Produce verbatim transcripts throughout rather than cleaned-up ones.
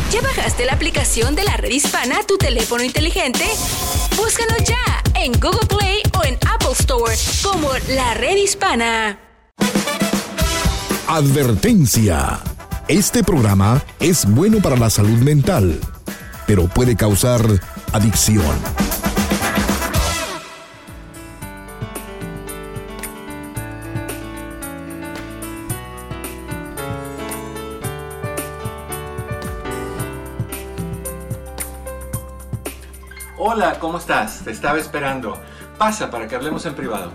¿Ya bajaste la aplicación de la Red Hispana a tu teléfono inteligente? Búscanos ya en Google Play o en Apple Store como La Red Hispana. Advertencia. Este programa es bueno para la salud mental, pero puede causar adicción. Hola, ¿cómo estás? Te estaba esperando. Pasa para que hablemos en privado.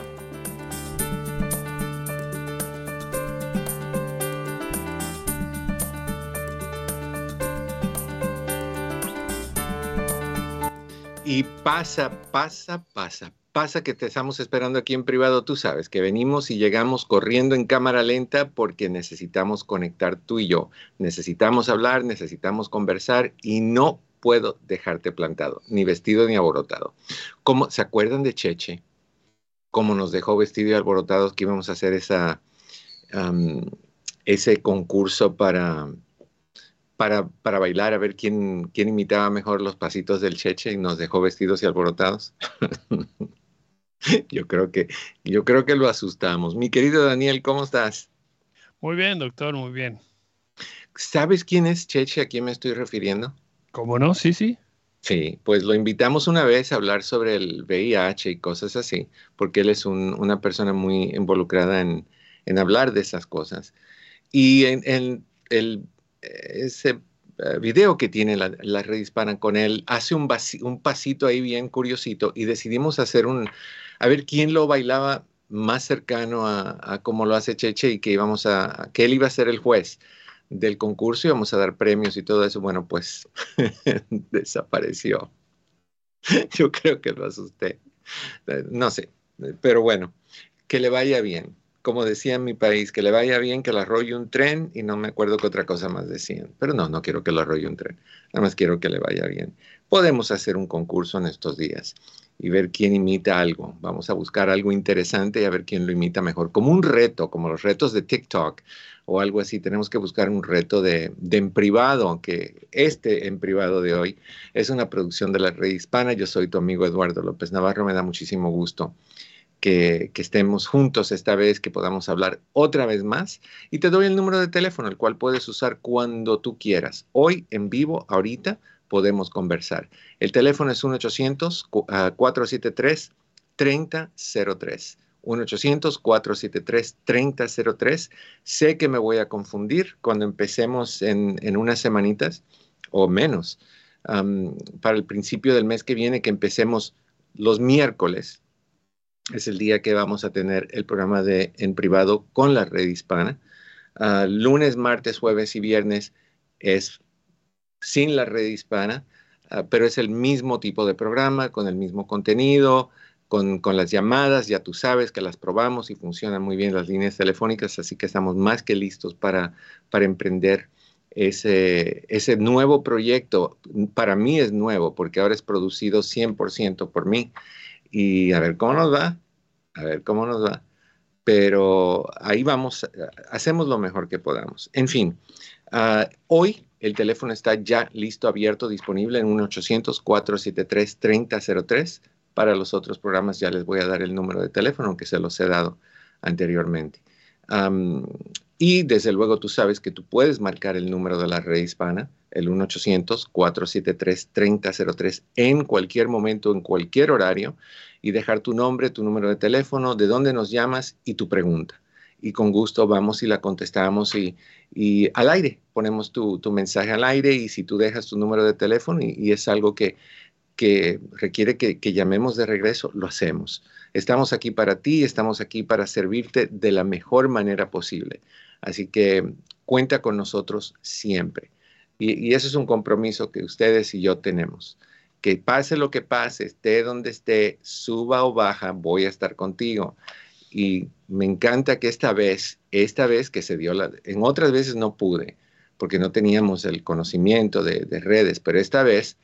Y pasa, pasa, pasa, pasa que te estamos esperando aquí en privado. Tú sabes que venimos y llegamos corriendo en cámara lenta porque necesitamos conectar tú y yo. Necesitamos hablar, necesitamos conversar y no puedo dejarte plantado, ni vestido ni alborotado. ¿Cómo, ¿se acuerdan de Cheche? Cómo nos dejó vestido y alborotados que íbamos a hacer esa, um, ese concurso para... Para, para bailar, a ver quién, quién imitaba mejor los pasitos del Cheche y nos dejó vestidos y alborotados. yo, creo que, yo creo que lo asustamos. Mi querido Daniel, ¿cómo estás? Muy bien, doctor, muy bien. ¿Sabes quién es Cheche? ¿A quién me estoy refiriendo? ¿Cómo no? Sí, sí. Sí, pues lo invitamos una vez a hablar sobre el V I H y cosas así, porque él es un, una persona muy involucrada en, en hablar de esas cosas. Y en, en el... ese uh, video que tiene la, la Red Hispana con él, hace un, un pasito ahí bien curiosito y decidimos hacer un, a ver quién lo bailaba más cercano a, a cómo lo hace Cheche y que íbamos a, que él iba a ser el juez del concurso y íbamos a dar premios y todo eso. Bueno, pues desapareció. Yo creo que lo asusté. No sé, pero bueno, que le vaya bien. Como decía en mi país, que le vaya bien, que lo arrolle un tren, y no me acuerdo qué otra cosa más decían. Pero no, no quiero que lo arrolle un tren. Nada más quiero que le vaya bien. Podemos hacer un concurso en estos días y ver quién imita algo. Vamos a buscar algo interesante y a ver quién lo imita mejor. Como un reto, como los retos de TikTok o algo así. Tenemos que buscar un reto de, de en privado, aunque este en privado de hoy es una producción de la Red Hispana. Yo soy tu amigo Eduardo López Navarro. Me da muchísimo gusto Que, que estemos juntos esta vez, que podamos hablar otra vez más. Y te doy el número de teléfono, el cual puedes usar cuando tú quieras. Hoy, en vivo, ahorita, podemos conversar. El teléfono es uno ochocientos, cuatro siete tres, tres cero cero tres. uno ochocientos, cuatro siete tres, tres cero cero tres. Sé que me voy a confundir cuando empecemos en, en unas semanitas o menos. Um, para el principio del mes que viene, que empecemos los miércoles, es el día que vamos a tener el programa de En Privado con la Red Hispana. Uh, lunes, martes, jueves y viernes es sin la Red Hispana, uh, pero es el mismo tipo de programa, con el mismo contenido, con, con las llamadas. Ya tú sabes que las probamos y funcionan muy bien las líneas telefónicas, así que estamos más que listos para, para emprender ese, ese nuevo proyecto. Para mí es nuevo, porque ahora es producido cien por ciento por mí. Y a ver cómo nos va, a ver cómo nos va. Pero ahí vamos, hacemos lo mejor que podamos. En fin, uh, hoy el teléfono está ya listo, abierto, disponible en uno ochocientos, cuatro siete tres, tres cero cero tres. Para los otros programas ya les voy a dar el número de teléfono, aunque se los he dado anteriormente. Um, y desde luego tú sabes que tú puedes marcar el número de la Red Hispana, el uno ochocientos, cuatro siete tres, tres cero cero tres, en cualquier momento, en cualquier horario, y dejar tu nombre, tu número de teléfono, de dónde nos llamas y tu pregunta. Y con gusto vamos y la contestamos y, y al aire, ponemos tu, tu mensaje al aire, y si tú dejas tu número de teléfono y, y es algo que, que requiere que, que llamemos de regreso, lo hacemos. Estamos aquí para ti, estamos aquí para servirte de la mejor manera posible. Así que cuenta con nosotros siempre. Y, y eso es un compromiso que ustedes y yo tenemos. Que pase lo que pase, esté donde esté, suba o baja, voy a estar contigo. Y me encanta que esta vez, esta vez que se dio la... En otras veces no pude, porque no teníamos el conocimiento de, de redes, pero esta vez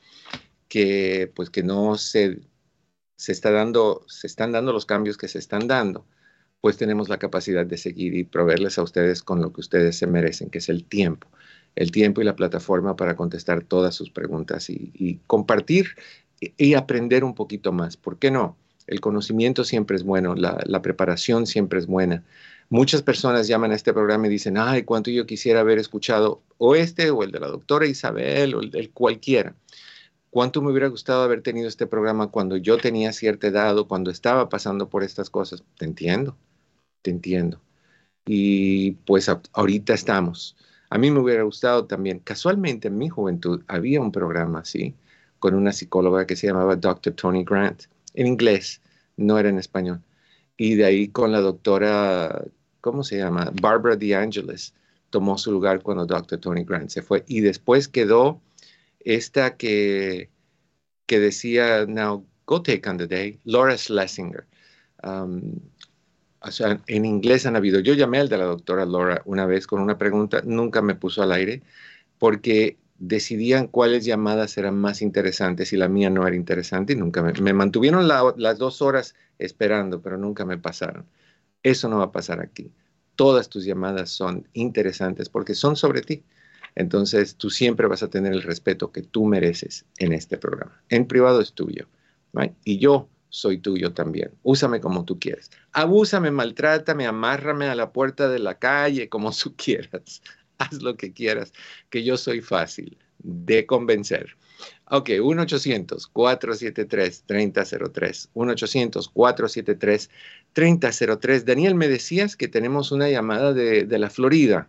que, pues que no se, se, está dando, se están dando los cambios que se están dando, pues tenemos la capacidad de seguir y proveerles a ustedes con lo que ustedes se merecen, que es el tiempo. el tiempo y la plataforma para contestar todas sus preguntas y, y compartir y, y aprender un poquito más. ¿Por qué no? El conocimiento siempre es bueno, la, la preparación siempre es buena. Muchas personas llaman a este programa y dicen, ay, cuánto yo quisiera haber escuchado o este o el de la doctora Isabel o el de cualquiera. Cuánto me hubiera gustado haber tenido este programa cuando yo tenía cierta edad o cuando estaba pasando por estas cosas. Te entiendo, te entiendo. Y pues a, ahorita estamos. A mí me hubiera gustado también, casualmente en mi juventud había un programa así, con una psicóloga que se llamaba doctor Tony Grant, en inglés, no era en español. Y de ahí con la doctora, ¿cómo se llama? Barbara DeAngelis, tomó su lugar cuando doctor Tony Grant se fue. Y después quedó esta que, que decía, now go take on the day, Laura Schlesinger. Um, o sea, en inglés han habido, yo llamé al de la doctora Laura una vez con una pregunta, nunca me puso al aire, porque decidían cuáles llamadas eran más interesantes y la mía no era interesante y nunca me, me mantuvieron la, las dos horas esperando, pero nunca me pasaron. Eso no va a pasar aquí. Todas tus llamadas son interesantes porque son sobre ti. Entonces, tú siempre vas a tener el respeto que tú mereces en este programa. En privado es tuyo, ¿right? Y yo soy tuyo también. Úsame como tú quieres. Abúsame, maltrátame, amárrame a la puerta de la calle, como tú quieras. Haz lo que quieras, que yo soy fácil de convencer. Ok, uno ochocientos, cuatro siete tres, tres cero cero tres. uno ochocientos, cuatro siete tres, tres cero cero tres. Daniel, me decías que tenemos una llamada de, de la Florida.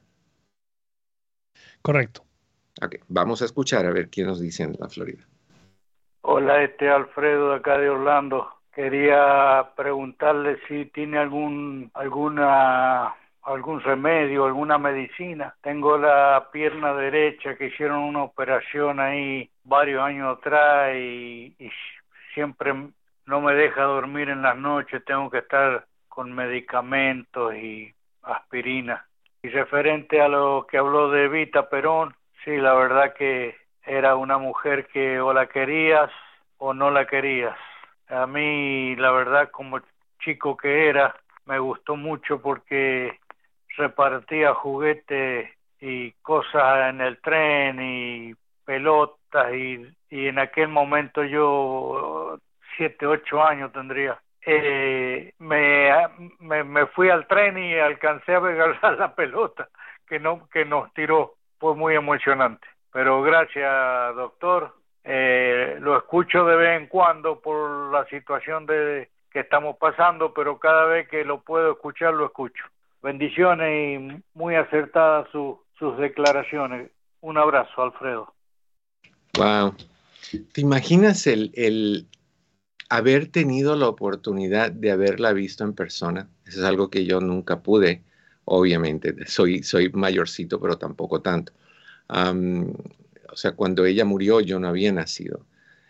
Correcto. Ok, vamos a escuchar a ver quién nos dice en la Florida. Hola, este Alfredo de acá de Orlando. Quería preguntarle si tiene algún alguna algún remedio, alguna medicina. Tengo la pierna derecha que hicieron una operación ahí varios años atrás y, y siempre no me deja dormir en las noches. Tengo que estar con medicamentos y aspirina. Y referente a lo que habló de Evita Perón, sí, la verdad que era una mujer que o la querías o no la querías. A mí, la verdad, como chico que era, me gustó mucho porque repartía juguetes y cosas en el tren y pelotas y, y en aquel momento yo, siete, ocho años tendría. Eh, me, me, me fui al tren y alcancé a agarrar la pelota que, no, que nos tiró. Fue muy emocionante. Pero gracias, doctor. Eh, lo escucho de vez en cuando por la situación de que estamos pasando, pero cada vez que lo puedo escuchar, lo escucho. Bendiciones y muy acertadas su, sus declaraciones. Un abrazo, Alfredo. Wow. ¿Te imaginas el, el haber tenido la oportunidad de haberla visto en persona? Eso es algo que yo nunca pude, obviamente. Soy, soy mayorcito, pero tampoco tanto. Um, o sea, cuando ella murió, yo no había nacido.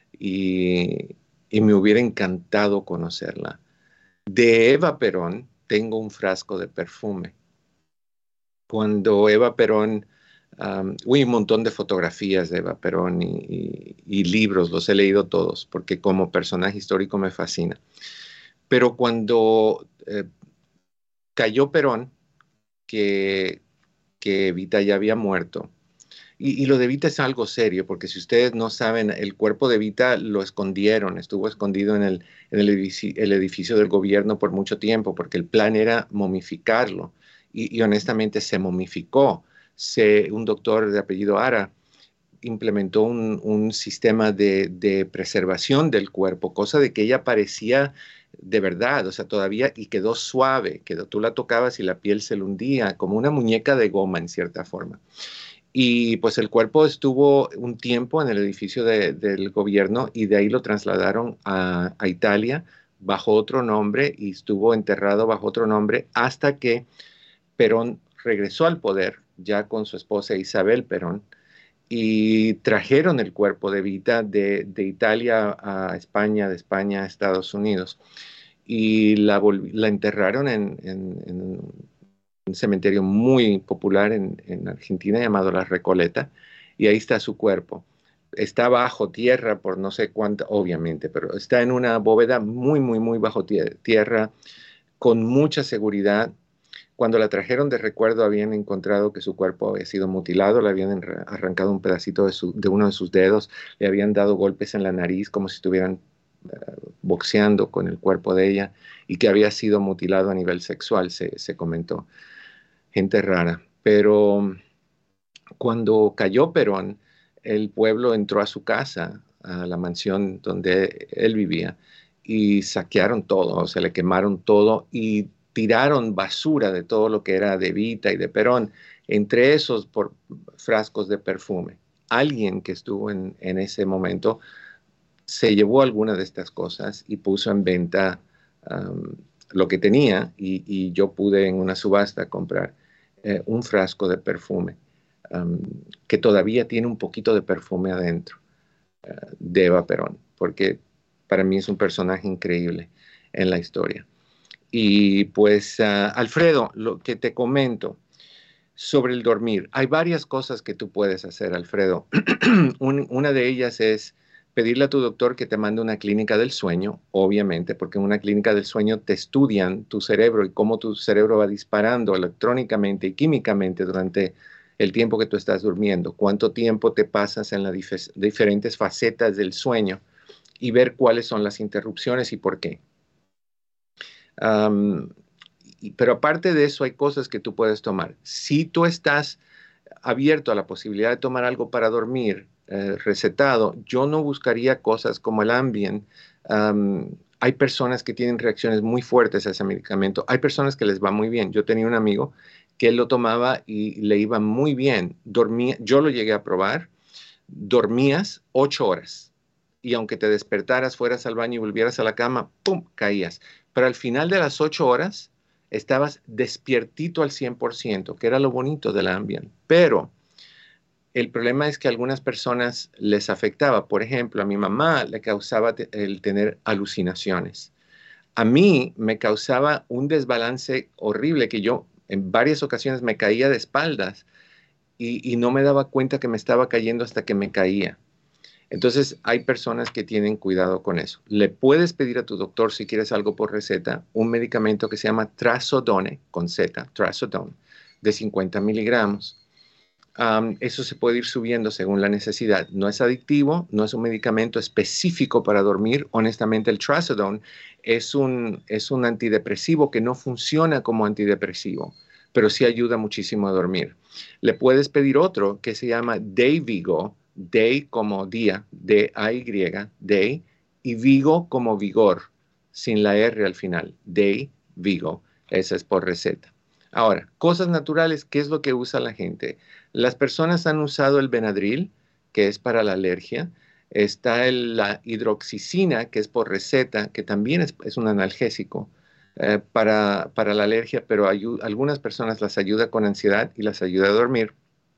Y, y me hubiera encantado conocerla. De Eva Perón, tengo un frasco de perfume. Cuando Eva Perón, um, uy, un montón de fotografías de Eva Perón y, y, y libros, los he leído todos, porque como personaje histórico me fascina. Pero cuando eh, cayó Perón, que, que Evita ya había muerto, y, y lo de Evita es algo serio, porque si ustedes no saben, el cuerpo de Evita lo escondieron, estuvo escondido en el, en el, edificio, el edificio del gobierno por mucho tiempo, porque el plan era momificarlo. Y, y honestamente se momificó. Se, un doctor de apellido Ara implementó un, un sistema de, de preservación del cuerpo, cosa de que ella parecía de verdad, o sea, todavía, y quedó suave, quedó, tú la tocabas y la piel se le hundía, como una muñeca de goma en cierta forma. Y pues el cuerpo estuvo un tiempo en el edificio de, del gobierno y de ahí lo trasladaron a, a Italia bajo otro nombre y estuvo enterrado bajo otro nombre hasta que Perón regresó al poder, ya con su esposa Isabel Perón, y trajeron el cuerpo de Evita de, de Italia a España, de España a Estados Unidos, y la, la enterraron en, en, en un cementerio muy popular en, en Argentina llamado La Recoleta, y ahí está su cuerpo. Está bajo tierra por no sé cuánto, obviamente, pero está en una bóveda muy, muy, muy bajo tierra, con mucha seguridad. Cuando la trajeron de recuerdo habían encontrado que su cuerpo había sido mutilado, le habían arrancado un pedacito de, su, de uno de sus dedos, le habían dado golpes en la nariz como si estuvieran uh, boxeando con el cuerpo de ella y que había sido mutilado a nivel sexual, se, se comentó. Gente rara. Pero cuando cayó Perón, el pueblo entró a su casa, a la mansión donde él vivía, y saquearon todo, o sea, le quemaron todo y tiraron basura de todo lo que era de Evita y de Perón, entre esos por frascos de perfume. Alguien que estuvo en, en ese momento se llevó alguna de estas cosas y puso en venta um, lo que tenía y, y yo pude en una subasta comprar eh, un frasco de perfume um, que todavía tiene un poquito de perfume adentro uh, de Eva Perón, porque para mí es un personaje increíble en la historia. Y pues, uh, Alfredo, lo que te comento sobre el dormir. Hay varias cosas que tú puedes hacer, Alfredo. Un, una de ellas es pedirle a tu doctor que te mande una clínica del sueño, obviamente, porque en una clínica del sueño te estudian tu cerebro y cómo tu cerebro va disparando electrónicamente y químicamente durante el tiempo que tú estás durmiendo, cuánto tiempo te pasas en las dif- diferentes facetas del sueño y ver cuáles son las interrupciones y por qué. Um, y, pero aparte de eso, hay cosas que tú puedes tomar. Si tú estás abierto a la posibilidad de tomar algo para dormir, eh, recetado, yo no buscaría cosas como el Ambien. Um, hay personas que tienen reacciones muy fuertes a ese medicamento. Hay personas que les va muy bien. Yo tenía un amigo que él lo tomaba y le iba muy bien. Dormía, yo lo llegué a probar. Dormías ocho horas. Y aunque te despertaras, fueras al baño y volvieras a la cama, ¡pum!, caías. Pero al final de las ocho horas, estabas despiertito al cien por ciento, que era lo bonito del Ambien. Pero el problema es que a algunas personas les afectaba. Por ejemplo, a mi mamá le causaba te- el tener alucinaciones. A mí me causaba un desbalance horrible que yo en varias ocasiones me caía de espaldas y, y no me daba cuenta que me estaba cayendo hasta que me caía. Entonces, hay personas que tienen cuidado con eso. Le puedes pedir a tu doctor, si quieres algo por receta, un medicamento que se llama Trazodone, con Z, Trazodone, de cincuenta miligramos. Um, eso se puede ir subiendo según la necesidad. No es adictivo, no es un medicamento específico para dormir. Honestamente, el Trazodone es un, es un antidepresivo que no funciona como antidepresivo, pero sí ayuda muchísimo a dormir. Le puedes pedir otro que se llama Dayvigo, Day como día, D A Y, Day, y Vigo como vigor, sin la R al final, Dayvigo, esa es por receta. Ahora, cosas naturales, ¿qué es lo que usa la gente? Las personas han usado el Benadryl, que es para la alergia, está el, la hidroxicina, que es por receta, que también es, es un analgésico eh, para, para la alergia, pero ayu- algunas personas las ayuda con ansiedad y las ayuda a dormir.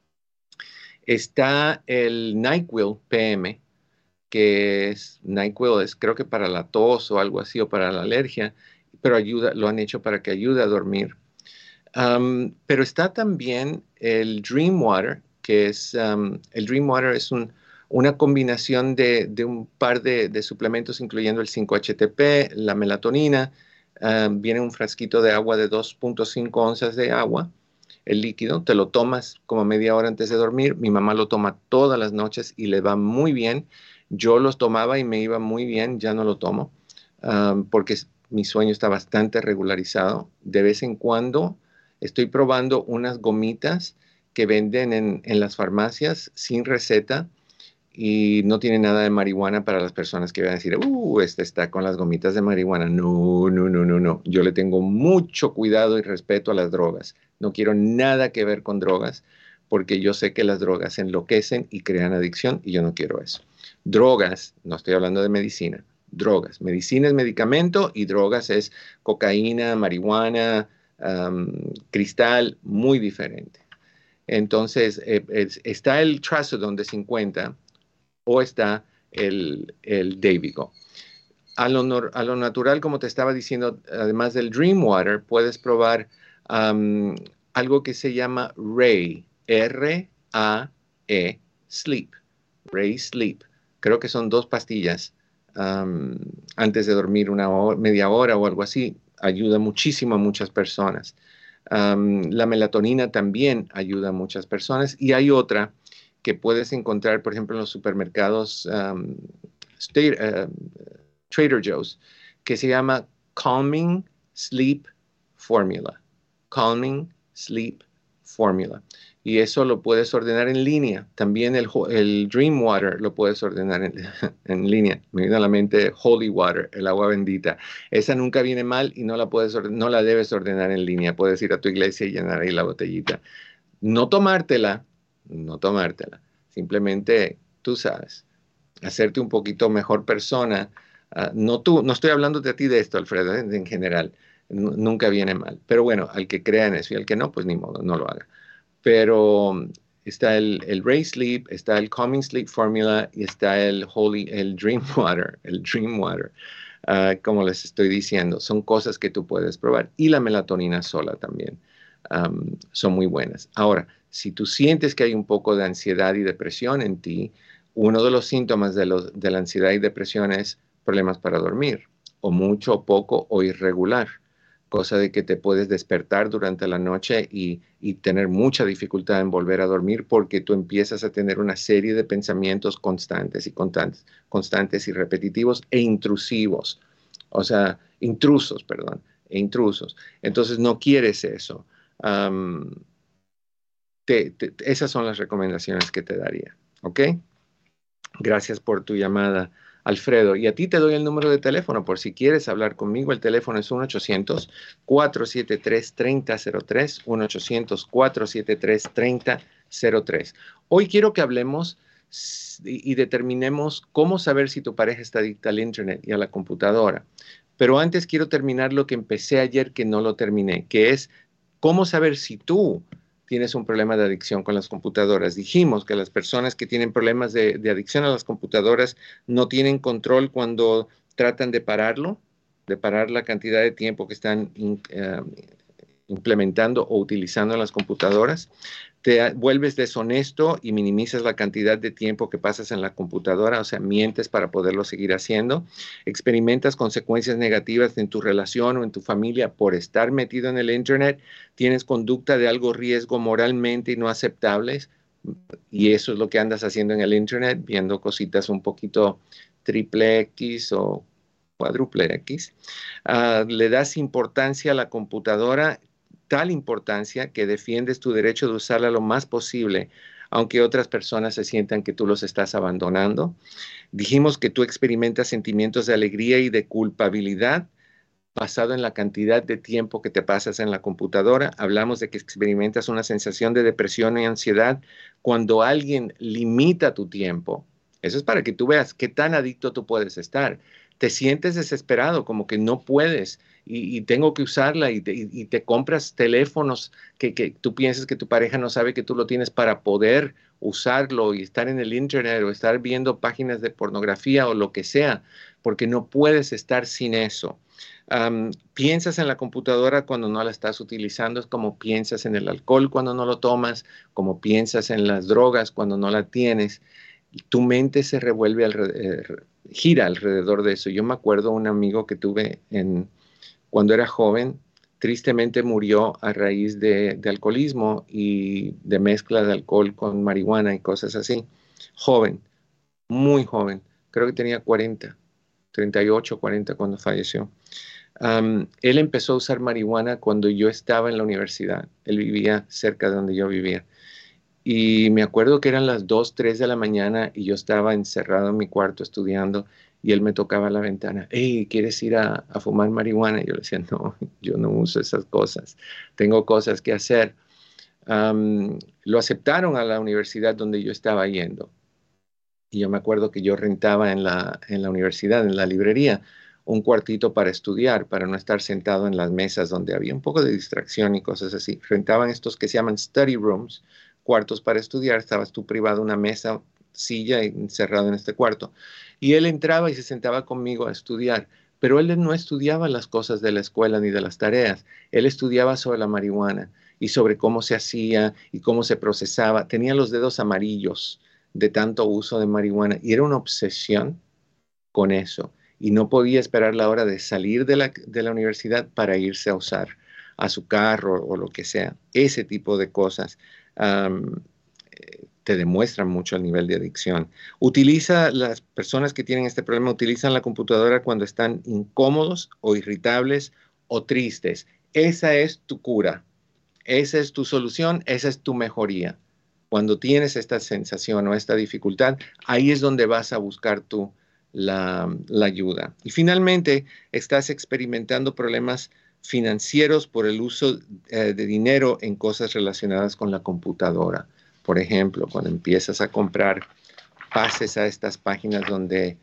Está el NyQuil P M, que es NyQuil, es creo que para la tos o algo así, o para la alergia, pero ayuda, lo han hecho para que ayude a dormir. Um, pero está también el Dream Water, que es, um, el Dream Water es un, una combinación de, de un par de, de suplementos, incluyendo el cinco H T P, la melatonina. Um, viene un frasquito de agua de dos punto cinco onzas de agua, el líquido, te lo tomas como media hora antes de dormir. Mi mamá lo toma todas las noches y le va muy bien. Yo los tomaba y me iba muy bien, ya no lo tomo, um, porque mi sueño está bastante regularizado. De vez en cuando estoy probando unas gomitas que venden en, en las farmacias sin receta y no tiene nada de marihuana para las personas que van a decir, uh, este está con las gomitas de marihuana. No, no, no, no, no. Yo le tengo mucho cuidado y respeto a las drogas. No quiero nada que ver con drogas porque yo sé que las drogas enloquecen y crean adicción y yo no quiero eso. Drogas, no estoy hablando de medicina, drogas. Medicina es medicamento y drogas es cocaína, marihuana, um, cristal, muy diferente. Entonces, eh, es, está el Trazodone de cincuenta o está el, el Dayvigo. A lo, a lo natural, como te estaba diciendo, además del Dream Water, puedes probar um, algo que se llama Ray, R A E, Sleep, Ray Sleep. Creo que son dos pastillas um, antes de dormir una hora, media hora o algo así. Ayuda muchísimo a muchas personas. Um, la melatonina también ayuda a muchas personas. Y hay otra que puedes encontrar, por ejemplo, en los supermercados um, State, uh, Trader Joe's, que se llama Calming Sleep Formula. Calming Sleep Formula. Y eso lo puedes ordenar en línea. También el, el Dream Water lo puedes ordenar en, en línea. Me viene a la mente Holy Water, el agua bendita. Esa nunca viene mal y no la, puedes, no la debes ordenar en línea. Puedes ir a tu iglesia y llenar ahí la botellita. No tomártela, no tomártela. Simplemente, tú sabes, hacerte un poquito mejor persona. Uh, no, tú, no estoy hablando de ti de esto, Alfredo, en, en general. N- nunca viene mal. Pero bueno, al que crea en eso y al que no, pues ni modo, no lo haga. Pero está el, el Ray Sleep, está el Calming Sleep Formula y está el Holy, el Dream Water, el Dream Water, uh, como les estoy diciendo. Son cosas que tú puedes probar. Y la melatonina sola también um, son muy buenas. Ahora, si tú sientes que hay un poco de ansiedad y depresión en ti, uno de los síntomas de, los, de la ansiedad y depresión es problemas para dormir, o mucho, poco o irregular. Cosa de que te puedes despertar durante la noche y, y tener mucha dificultad en volver a dormir porque tú empiezas a tener una serie de pensamientos constantes y constantes, constantes y repetitivos e intrusivos, o sea, intrusos, perdón, e intrusos. Entonces no quieres eso. Um, te, te, esas son las recomendaciones que te daría, ¿ok? Gracias por tu llamada, Alfredo. Y a ti te doy el número de teléfono por si quieres hablar conmigo. El teléfono es uno ochocientos, cuatro siete tres, tres cero cero tres, uno ochocientos, cuatro siete tres, tres cero cero tres. Hoy quiero que hablemos y, y determinemos cómo saber si tu pareja está adicta al Internet y a la computadora. Pero antes quiero terminar lo que empecé ayer que no lo terminé, que es cómo saber si tú tienes un problema de adicción con las computadoras. Dijimos que las personas que tienen problemas de, de adicción a las computadoras no tienen control cuando tratan de pararlo, de parar la cantidad de tiempo que están in, uh, implementando o utilizando en las computadoras. Te vuelves deshonesto y minimizas la cantidad de tiempo que pasas en la computadora, o sea, mientes para poderlo seguir haciendo. Experimentas consecuencias negativas en tu relación o en tu familia por estar metido en el Internet. Tienes conducta de algo riesgo moralmente no aceptables y eso es lo que andas haciendo en el Internet, viendo cositas un poquito triple X o cuádruple X. Uh, le das importancia a la computadora, tal importancia que defiendes tu derecho de usarla lo más posible, aunque otras personas se sientan que tú los estás abandonando. Dijimos que tú experimentas sentimientos de alegría y de culpabilidad basado en la cantidad de tiempo que te pasas en la computadora. Hablamos de que experimentas una sensación de depresión y ansiedad cuando alguien limita tu tiempo. Eso es para que tú veas qué tan adicto tú puedes estar. Te sientes desesperado, como que no puedes y, y tengo que usarla y te, y, y te compras teléfonos que, que tú piensas que tu pareja no sabe que tú lo tienes para poder usarlo y estar en el Internet o estar viendo páginas de pornografía o lo que sea, porque no puedes estar sin eso. Um, piensas en la computadora cuando no la estás utilizando, es como piensas en el alcohol cuando no lo tomas, como piensas en las drogas cuando no la tienes. Tu mente se revuelve, alrededor, gira alrededor de eso. Yo me acuerdo un amigo que tuve en, cuando era joven, tristemente murió a raíz de, de alcoholismo y de mezcla de alcohol con marihuana y cosas así. Joven, muy joven, creo que tenía cuarenta, treinta y ocho, cuarenta cuando falleció. Um, él empezó a usar marihuana cuando yo estaba en la universidad. Él vivía cerca de donde yo vivía. Y me acuerdo que eran las dos, tres de la mañana y yo estaba encerrado en mi cuarto estudiando y él me tocaba la ventana. Hey, ¿quieres ir a, a fumar marihuana? Y yo le decía, no, yo no uso esas cosas. Tengo cosas que hacer. Um, lo aceptaron a la universidad donde yo estaba yendo. Y yo me acuerdo que yo rentaba en la, en la universidad, en la librería, un cuartito para estudiar, para no estar sentado en las mesas donde había un poco de distracción y cosas así. Rentaban estos que se llaman study rooms, cuartos para estudiar, estabas tú privado, una mesa, silla, encerrado en este cuarto. Y él entraba y se sentaba conmigo a estudiar, pero él no estudiaba las cosas de la escuela ni de las tareas. Él estudiaba sobre la marihuana y sobre cómo se hacía y cómo se procesaba. Tenía los dedos amarillos de tanto uso de marihuana y era una obsesión con eso. Y no podía esperar la hora de salir de la, de la universidad para irse a usar. a su carro o lo que sea. Ese tipo de cosas um, te demuestran mucho el nivel de adicción. Utiliza, las personas que tienen este problema utilizan la computadora cuando están incómodos o irritables o tristes. Esa es tu cura. Esa es tu solución, esa es tu mejoría. Cuando tienes esta sensación o esta dificultad, ahí es donde vas a buscar tú la, la ayuda. Y finalmente, estás experimentando problemas financieros por el uso eh, de dinero en cosas relacionadas con la computadora. Por ejemplo, cuando empiezas a comprar pases a estas páginas donde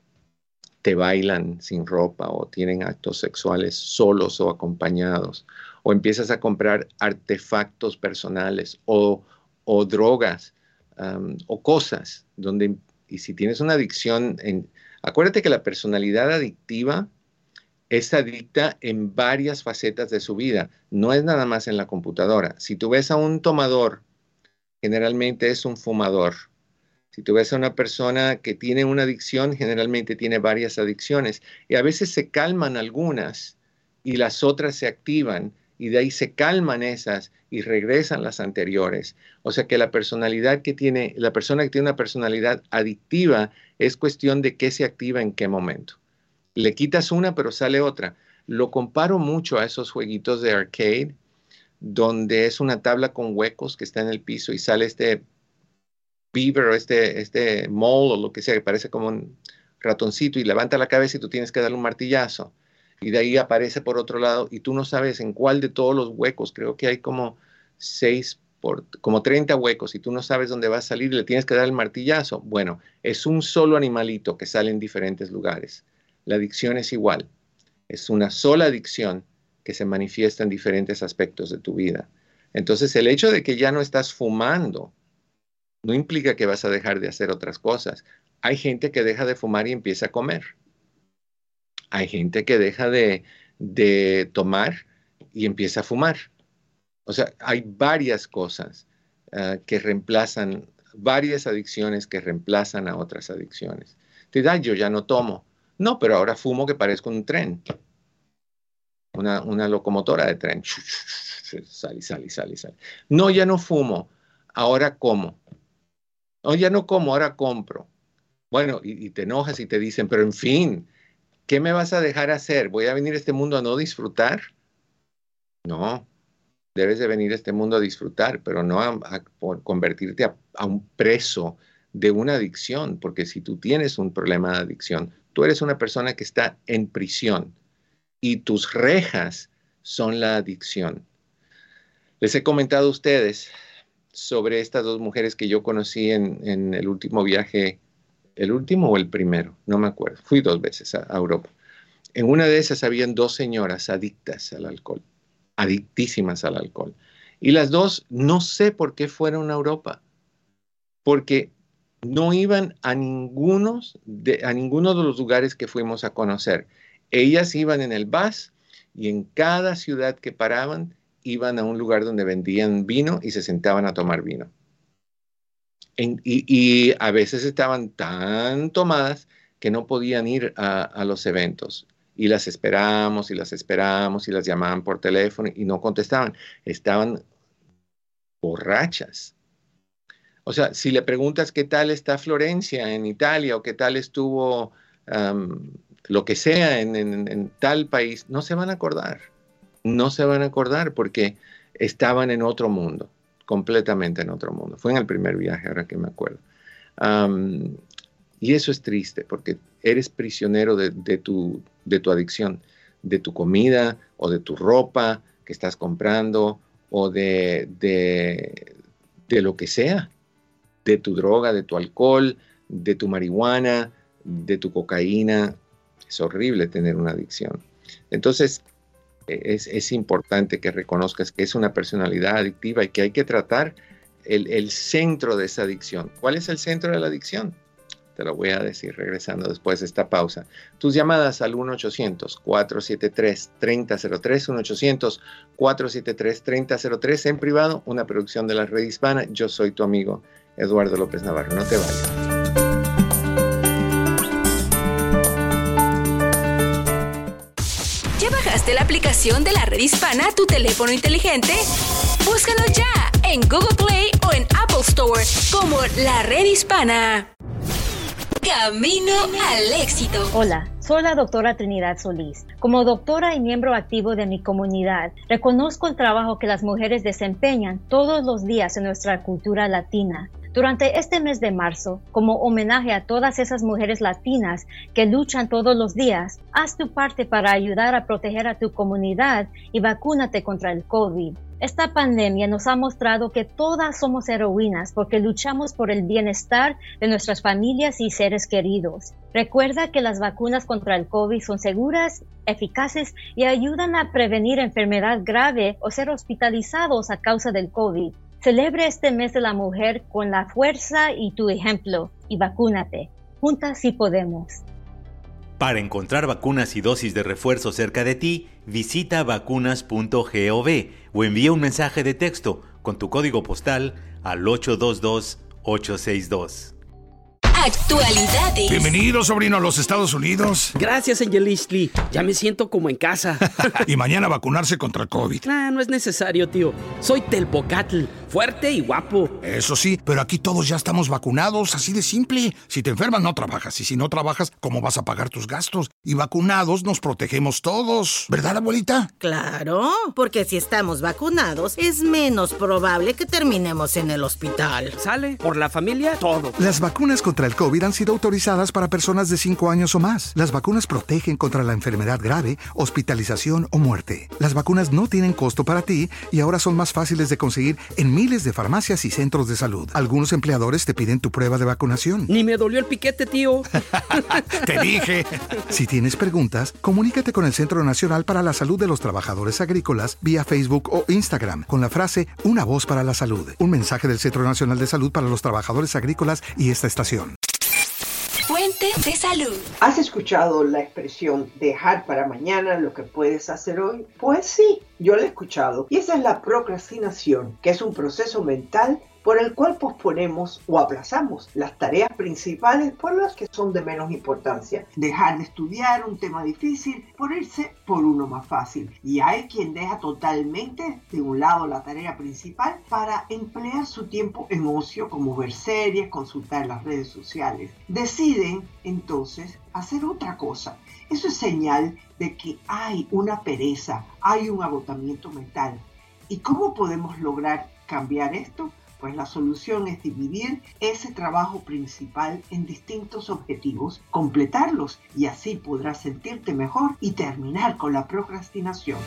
te bailan sin ropa o tienen actos sexuales solos o acompañados, o empiezas a comprar artefactos personales o, o drogas um, o cosas donde, y si tienes una adicción, en, acuérdate que la personalidad adictiva es adicta en varias facetas de su vida, no es nada más en la computadora. Si tú ves a un tomador, generalmente es un fumador. Si tú ves a una persona que tiene una adicción, generalmente tiene varias adicciones. Y a veces se calman algunas y las otras se activan y de ahí se calman esas y regresan las anteriores. O sea que la personalidad que tiene, la persona que tiene una personalidad adictiva es cuestión de qué se activa en qué momento. Le quitas una pero sale otra. Lo comparo mucho a esos jueguitos de arcade donde es una tabla con huecos que está en el piso y sale este beaver o este, este mole o lo que sea, que parece como un ratoncito y levanta la cabeza y tú tienes que darle un martillazo. Y de ahí aparece por otro lado y tú no sabes en cuál de todos los huecos, creo que hay como seis, por, como treinta huecos y tú no sabes dónde va a salir y le tienes que dar el martillazo. Bueno, es un solo animalito que sale en diferentes lugares. La adicción es igual. Es una sola adicción que se manifiesta en diferentes aspectos de tu vida. Entonces, el hecho de que ya no estás fumando no implica que vas a dejar de hacer otras cosas. Hay gente que deja de fumar y empieza a comer. Hay gente que deja de, de tomar y empieza a fumar. O sea, hay varias cosas uh, que reemplazan, varias adicciones que reemplazan a otras adicciones. Te da, yo ya no tomo. No, pero ahora fumo que parezco un tren. Una, una locomotora de tren. Sale, sale, sale, sale. No, ya no fumo. Ahora como. No, ya no como, ahora compro. Bueno, y, y te enojas y te dicen, pero en fin, ¿qué me vas a dejar hacer? ¿Voy a venir a este mundo a no disfrutar? No, debes de venir a este mundo a disfrutar, pero no a, a convertirte a, a un preso de una adicción, porque si tú tienes un problema de adicción, tú eres una persona que está en prisión y tus rejas son la adicción. Les he comentado a ustedes sobre estas dos mujeres que yo conocí en, en el último viaje, el último o el primero, no me acuerdo. Fui dos veces a, a Europa. En una de esas habían dos señoras adictas al alcohol, adictísimas al alcohol. Y las dos, no sé por qué fueron a Europa, porque no iban a ninguno de, a ninguno de los lugares que fuimos a conocer. Ellas iban en el bus y en cada ciudad que paraban, iban a un lugar donde vendían vino y se sentaban a tomar vino. En, y, y a veces estaban tan tomadas que no podían ir a, a los eventos. Y las esperamos y las esperamos y las llamaban por teléfono y no contestaban. Estaban borrachas. O sea, si le preguntas qué tal está Florencia en Italia o qué tal estuvo um, lo que sea en, en, en tal país, no se van a acordar. No se van a acordar porque estaban en otro mundo, completamente en otro mundo. Fue en el primer viaje, ahora que me acuerdo. Um, y eso es triste porque eres prisionero de, de, tu, de tu adicción, de tu comida o de tu ropa que estás comprando o de, de, de lo que sea, de tu droga, de tu alcohol, de tu marihuana, de tu cocaína. Es horrible tener una adicción. Entonces, Es, es importante que reconozcas que es una personalidad adictiva y que hay que tratar el, el centro de esa adicción. ¿Cuál es el centro de la adicción? Te lo voy a decir regresando después de esta pausa. Tus llamadas al uno ochocientos, cuatro siete tres, tres cero cero tres, uno ochocientos, cuatro siete tres, tres cero cero tres en privado, una producción de la Red Hispana. Yo soy tu amigo Eduardo López Navarro. No te vayas. desde la aplicación de la Red Hispana a tu teléfono inteligente? Búscanos ya en Google Play o en Apple Store como La Red Hispana. Camino al éxito. Hola, soy la doctora Trinidad Solís. Como doctora y miembro activo de mi comunidad, reconozco el trabajo que las mujeres desempeñan todos los días en nuestra cultura latina. Durante este mes de marzo, como homenaje a todas esas mujeres latinas que luchan todos los días, haz tu parte para ayudar a proteger a tu comunidad y vacúnate contra el COVID. Esta pandemia nos ha mostrado que todas somos heroínas porque luchamos por el bienestar de nuestras familias y seres queridos. Recuerda que las vacunas contra el COVID son seguras, eficaces y ayudan a prevenir enfermedad grave o ser hospitalizados a causa del COVID. Celebre este mes de la mujer con la fuerza y tu ejemplo y vacúnate. Juntas sí podemos. Para encontrar vacunas y dosis de refuerzo cerca de ti, visita vacunas punto gov o envía un mensaje de texto con tu código postal al ocho dos dos ocho seis dos. Actualidades. Bienvenido, sobrino, a los Estados Unidos. Gracias, Angelistli. Ya me siento como en casa. Y mañana vacunarse contra el COVID. Nah, no es necesario, tío. Soy Telpocatl, fuerte y guapo. Eso sí, pero aquí todos ya estamos vacunados, así de simple. Si te enfermas, no trabajas. Y si no trabajas, ¿cómo vas a pagar tus gastos? Y vacunados nos protegemos todos. ¿Verdad, abuelita? Claro, porque si estamos vacunados, es menos probable que terminemos en el hospital. Sale, por la familia, todo. Las vacunas contra el COVID han sido autorizadas para personas de cinco años o más. Las vacunas protegen contra la enfermedad grave, hospitalización o muerte. Las vacunas no tienen costo para ti y ahora son más fáciles de conseguir en miles de farmacias y centros de salud. Algunos empleadores te piden tu prueba de vacunación. Ni me dolió el piquete, tío. Te dije. Si tienes preguntas, comunícate con el Centro Nacional para la Salud de los Trabajadores Agrícolas vía Facebook o Instagram con la frase Una voz para la salud. Un mensaje del Centro Nacional de Salud para los Trabajadores Agrícolas y esta estación. Fuente de salud. ¿Has escuchado la expresión dejar para mañana lo que puedes hacer hoy? Pues sí, yo la he escuchado. Y esa es la procrastinación, que es un proceso mental por el cual posponemos o aplazamos las tareas principales por las que son de menos importancia. Dejar de estudiar un tema difícil por irse por uno más fácil. Y hay quien deja totalmente de un lado la tarea principal para emplear su tiempo en ocio, como ver series, consultar las redes sociales. Deciden entonces hacer otra cosa. Eso es señal de que hay una pereza, hay un agotamiento mental. ¿Y cómo podemos lograr cambiar esto? Pues la solución es dividir ese trabajo principal en distintos objetivos, completarlos y así podrás sentirte mejor y terminar con la procrastinación.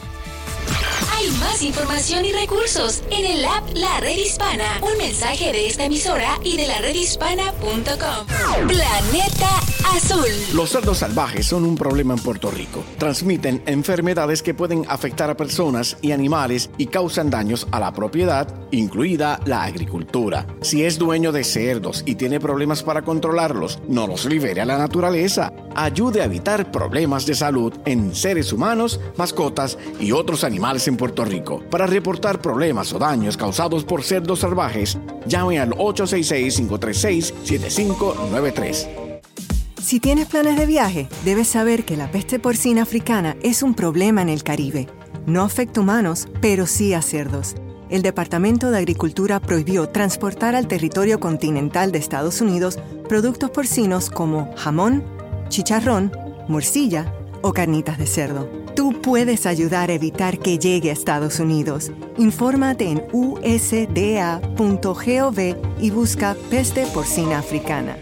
Hay más información y recursos en el app La Red Hispana. Un mensaje de esta emisora y de la red hispana punto com. Planeta Azul. Los cerdos salvajes son un problema en Puerto Rico. Transmiten enfermedades que pueden afectar a personas y animales y causan daños a la propiedad, incluida la agricultura. Si es dueño de cerdos y tiene problemas para controlarlos, no los libere a la naturaleza. Ayude a evitar problemas de salud en seres humanos, mascotas y otros animales en Puerto Rico. Para reportar problemas o daños causados por cerdos salvajes, llame al ocho seis seis, cinco tres seis, siete cinco nueve tres. Si tienes planes de viaje, debes saber que la peste porcina africana es un problema en el Caribe. No afecta a humanos, pero sí a cerdos. El Departamento de Agricultura prohibió transportar al territorio continental de Estados Unidos productos porcinos como jamón, chicharrón, morcilla o carnitas de cerdo. Tú puedes ayudar a evitar que llegue a Estados Unidos. Infórmate en u s d a punto gov y busca peste porcina africana.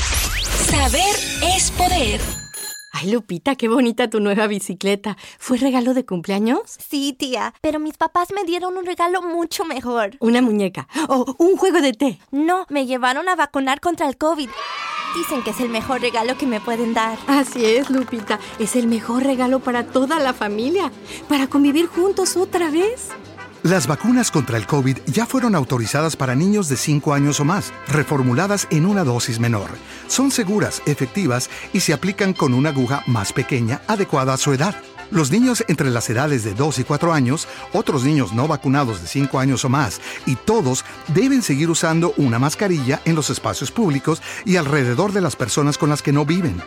Saber es poder. Ay, Lupita, qué bonita tu nueva bicicleta. ¿Fue regalo de cumpleaños? Sí, tía, pero mis papás me dieron un regalo mucho mejor. ¿Una muñeca? ¿O un juego de té? No, me llevaron a vacunar contra el COVID. Dicen que es el mejor regalo que me pueden dar. Así es, Lupita. Es el mejor regalo para toda la familia. Para convivir juntos otra vez. Las vacunas contra el COVID ya fueron autorizadas para niños de cinco años o más, reformuladas en una dosis menor. Son seguras, efectivas y se aplican con una aguja más pequeña, adecuada a su edad. Los niños entre las edades de dos y cuatro años, otros niños no vacunados de cinco años o más, y todos deben seguir usando una mascarilla en los espacios públicos y alrededor de las personas con las que no viven.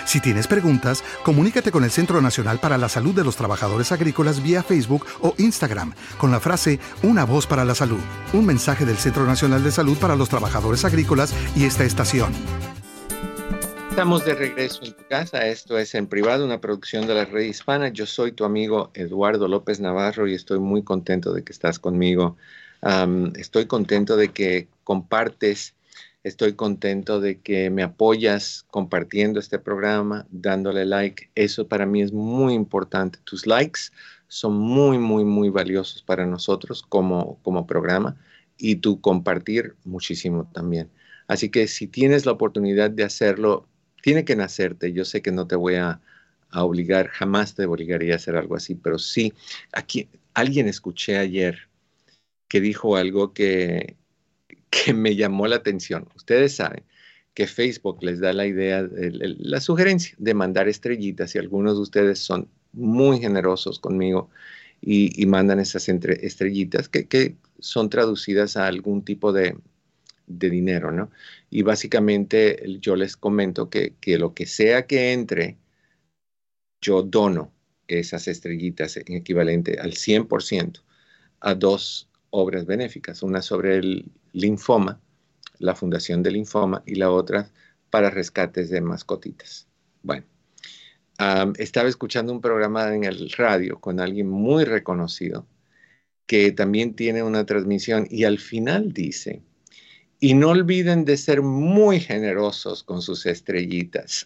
Si tienes preguntas, comunícate con el Centro Nacional para la Salud de los Trabajadores Agrícolas vía Facebook o Instagram con la frase Una voz para la salud. Un mensaje del Centro Nacional de Salud para los Trabajadores Agrícolas y esta estación. Estamos de regreso en tu casa. Esto es En Privado, una producción de la Red Hispana. Yo soy tu amigo Eduardo López Navarro y estoy muy contento de que estás conmigo. Um, estoy contento de que compartes. Estoy contento de que me apoyas compartiendo este programa, dándole like. Eso para mí es muy importante. Tus likes son muy, muy, muy valiosos para nosotros como, como programa y tu compartir muchísimo también. Así que si tienes la oportunidad de hacerlo, tiene que nacerte. Yo sé que no te voy a, a obligar, jamás te obligaría a hacer algo así, pero sí, aquí alguien escuché ayer que dijo algo que... que me llamó la atención. Ustedes saben que Facebook les da la idea, la sugerencia de mandar estrellitas y algunos de ustedes son muy generosos conmigo y, y mandan esas entre, estrellitas que, que son traducidas a algún tipo de, de dinero, ¿no? Y básicamente yo les comento que, que lo que sea que entre, yo dono esas estrellitas en equivalente al cien por ciento a dos obras benéficas, una sobre el linfoma, la Fundación del Linfoma, y la otra para rescates de mascotitas. Bueno, um, estaba escuchando un programa en el radio con alguien muy reconocido que también tiene una transmisión y al final dice, y no olviden de ser muy generosos con sus estrellitas.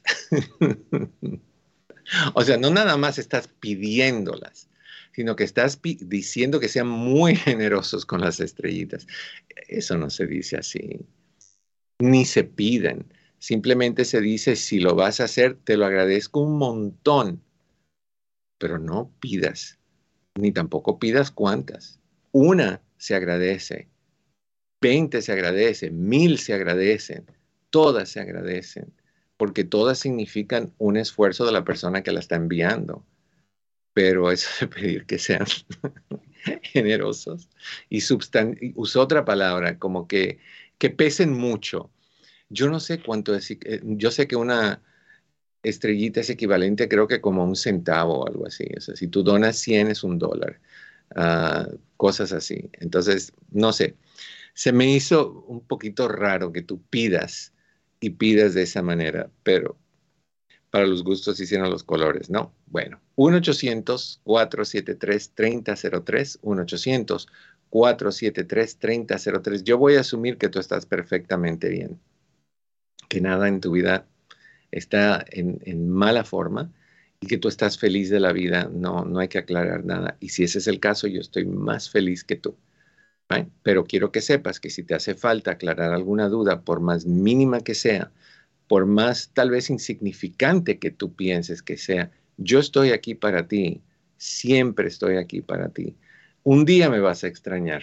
O sea, no nada más estás pidiéndolas, sino que estás diciendo que sean muy generosos con las estrellitas. Eso no se dice así, ni se piden. Simplemente se dice, si lo vas a hacer, te lo agradezco un montón, pero no pidas, ni tampoco pidas cuántas. Una se agradece, veinte se agradece, mil se agradecen, todas se agradecen, porque todas significan un esfuerzo de la persona que la está enviando. Pero eso de pedir que sean generosos y substan usó otra palabra, como que, que pesen mucho. Yo no sé cuánto es, yo sé que una estrellita es equivalente creo que como a un centavo o algo así. O sea, si tú donas cien es un dólar, uh, cosas así. Entonces, no sé, se me hizo un poquito raro que tú pidas y pidas de esa manera, pero para los gustos hicieron los colores, ¿no? Bueno, uno ochocientos, cuatro siete tres, tres cero cero tres, uno ochocientos, cuatro siete tres, tres cero cero tres. Yo voy a asumir que tú estás perfectamente bien, que nada en tu vida está en, en mala forma y que tú estás feliz de la vida, no, no hay que aclarar nada. Y si ese es el caso, yo estoy más feliz que tú. ¿Right? Pero quiero que sepas que si te hace falta aclarar alguna duda, por más mínima que sea, por más tal vez insignificante que tú pienses que sea, yo estoy aquí para ti, siempre estoy aquí para ti. Un día me vas a extrañar,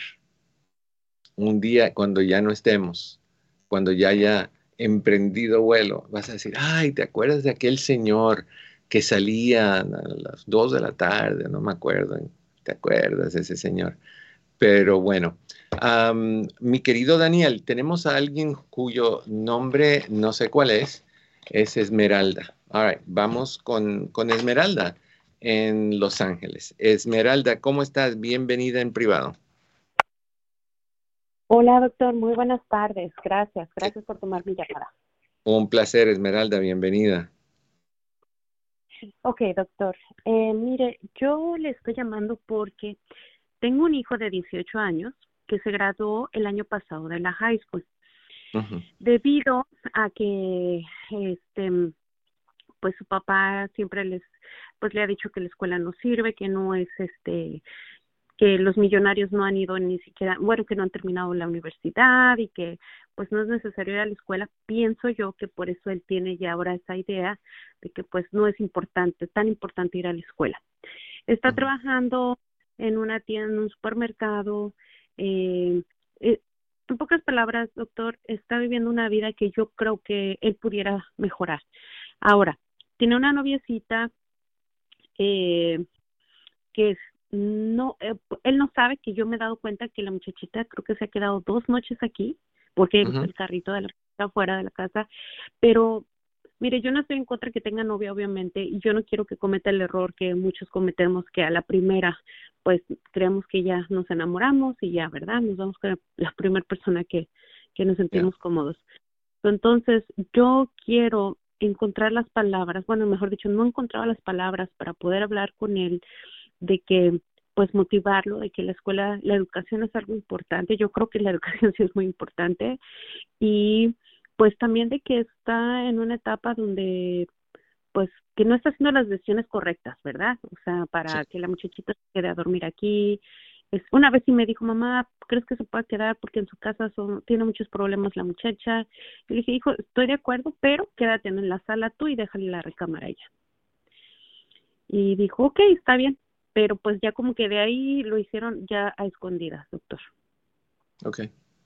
un día cuando ya no estemos, cuando ya haya emprendido vuelo, vas a decir, ay, ¿te acuerdas de aquel señor que salía a las dos de la tarde? No me acuerdo, ¿te acuerdas de ese señor? Pero bueno, um, mi querido Daniel, tenemos a alguien cuyo nombre no sé cuál es, es Esmeralda. All right, vamos con, con Esmeralda en Los Ángeles. Esmeralda, ¿cómo estás? Bienvenida en privado. Hola, doctor, muy buenas tardes. Gracias, gracias por tomar mi llamada. Un placer, Esmeralda, bienvenida. Ok, doctor. Eh, mire, yo le estoy llamando porque tengo un hijo de dieciocho años que se graduó el año pasado de la high school. Uh-huh. Debido a que este pues su papá siempre les pues le ha dicho que la escuela no sirve, que no es este que los millonarios no han ido ni siquiera, bueno, que no han terminado la universidad y que pues no es necesario ir a la escuela. Pienso yo que por eso él tiene ya ahora esa idea de que pues no es importante, tan importante ir a la escuela. Está uh-huh. trabajando en una tienda, en un supermercado. Eh, eh, en pocas palabras, doctor, está viviendo una vida que yo creo que él pudiera mejorar. Ahora, tiene una noviecita eh, que es, no, eh, él no sabe que yo me he dado cuenta que la muchachita creo que se ha quedado dos noches aquí, porque uh-huh. el carrito de la está fuera de la casa, pero mire, yo no estoy en contra que tenga novia, obviamente, y yo no quiero que cometa el error que muchos cometemos, que a la primera, pues, creemos que ya nos enamoramos y ya, ¿verdad? Nos vamos con la primera persona que, que nos sentimos yeah. cómodos. Entonces, yo quiero encontrar las palabras, bueno, mejor dicho, no encontraba las palabras para poder hablar con él de que, pues, motivarlo, de que la escuela, la educación es algo importante. Yo creo que la educación sí es muy importante y pues también de que está en una etapa donde, pues, que no está haciendo las decisiones correctas, ¿verdad? O sea, para sí. que la muchachita se quede a dormir aquí. Es, una vez sí me dijo, mamá, ¿crees que se pueda quedar? Porque en su casa son, tiene muchos problemas la muchacha. Y le dije, hijo, estoy de acuerdo, pero quédate en la sala tú y déjale la recámara a ella. Y dijo, ok, está bien. Pero pues ya como que de ahí lo hicieron ya a escondidas, doctor. Ok.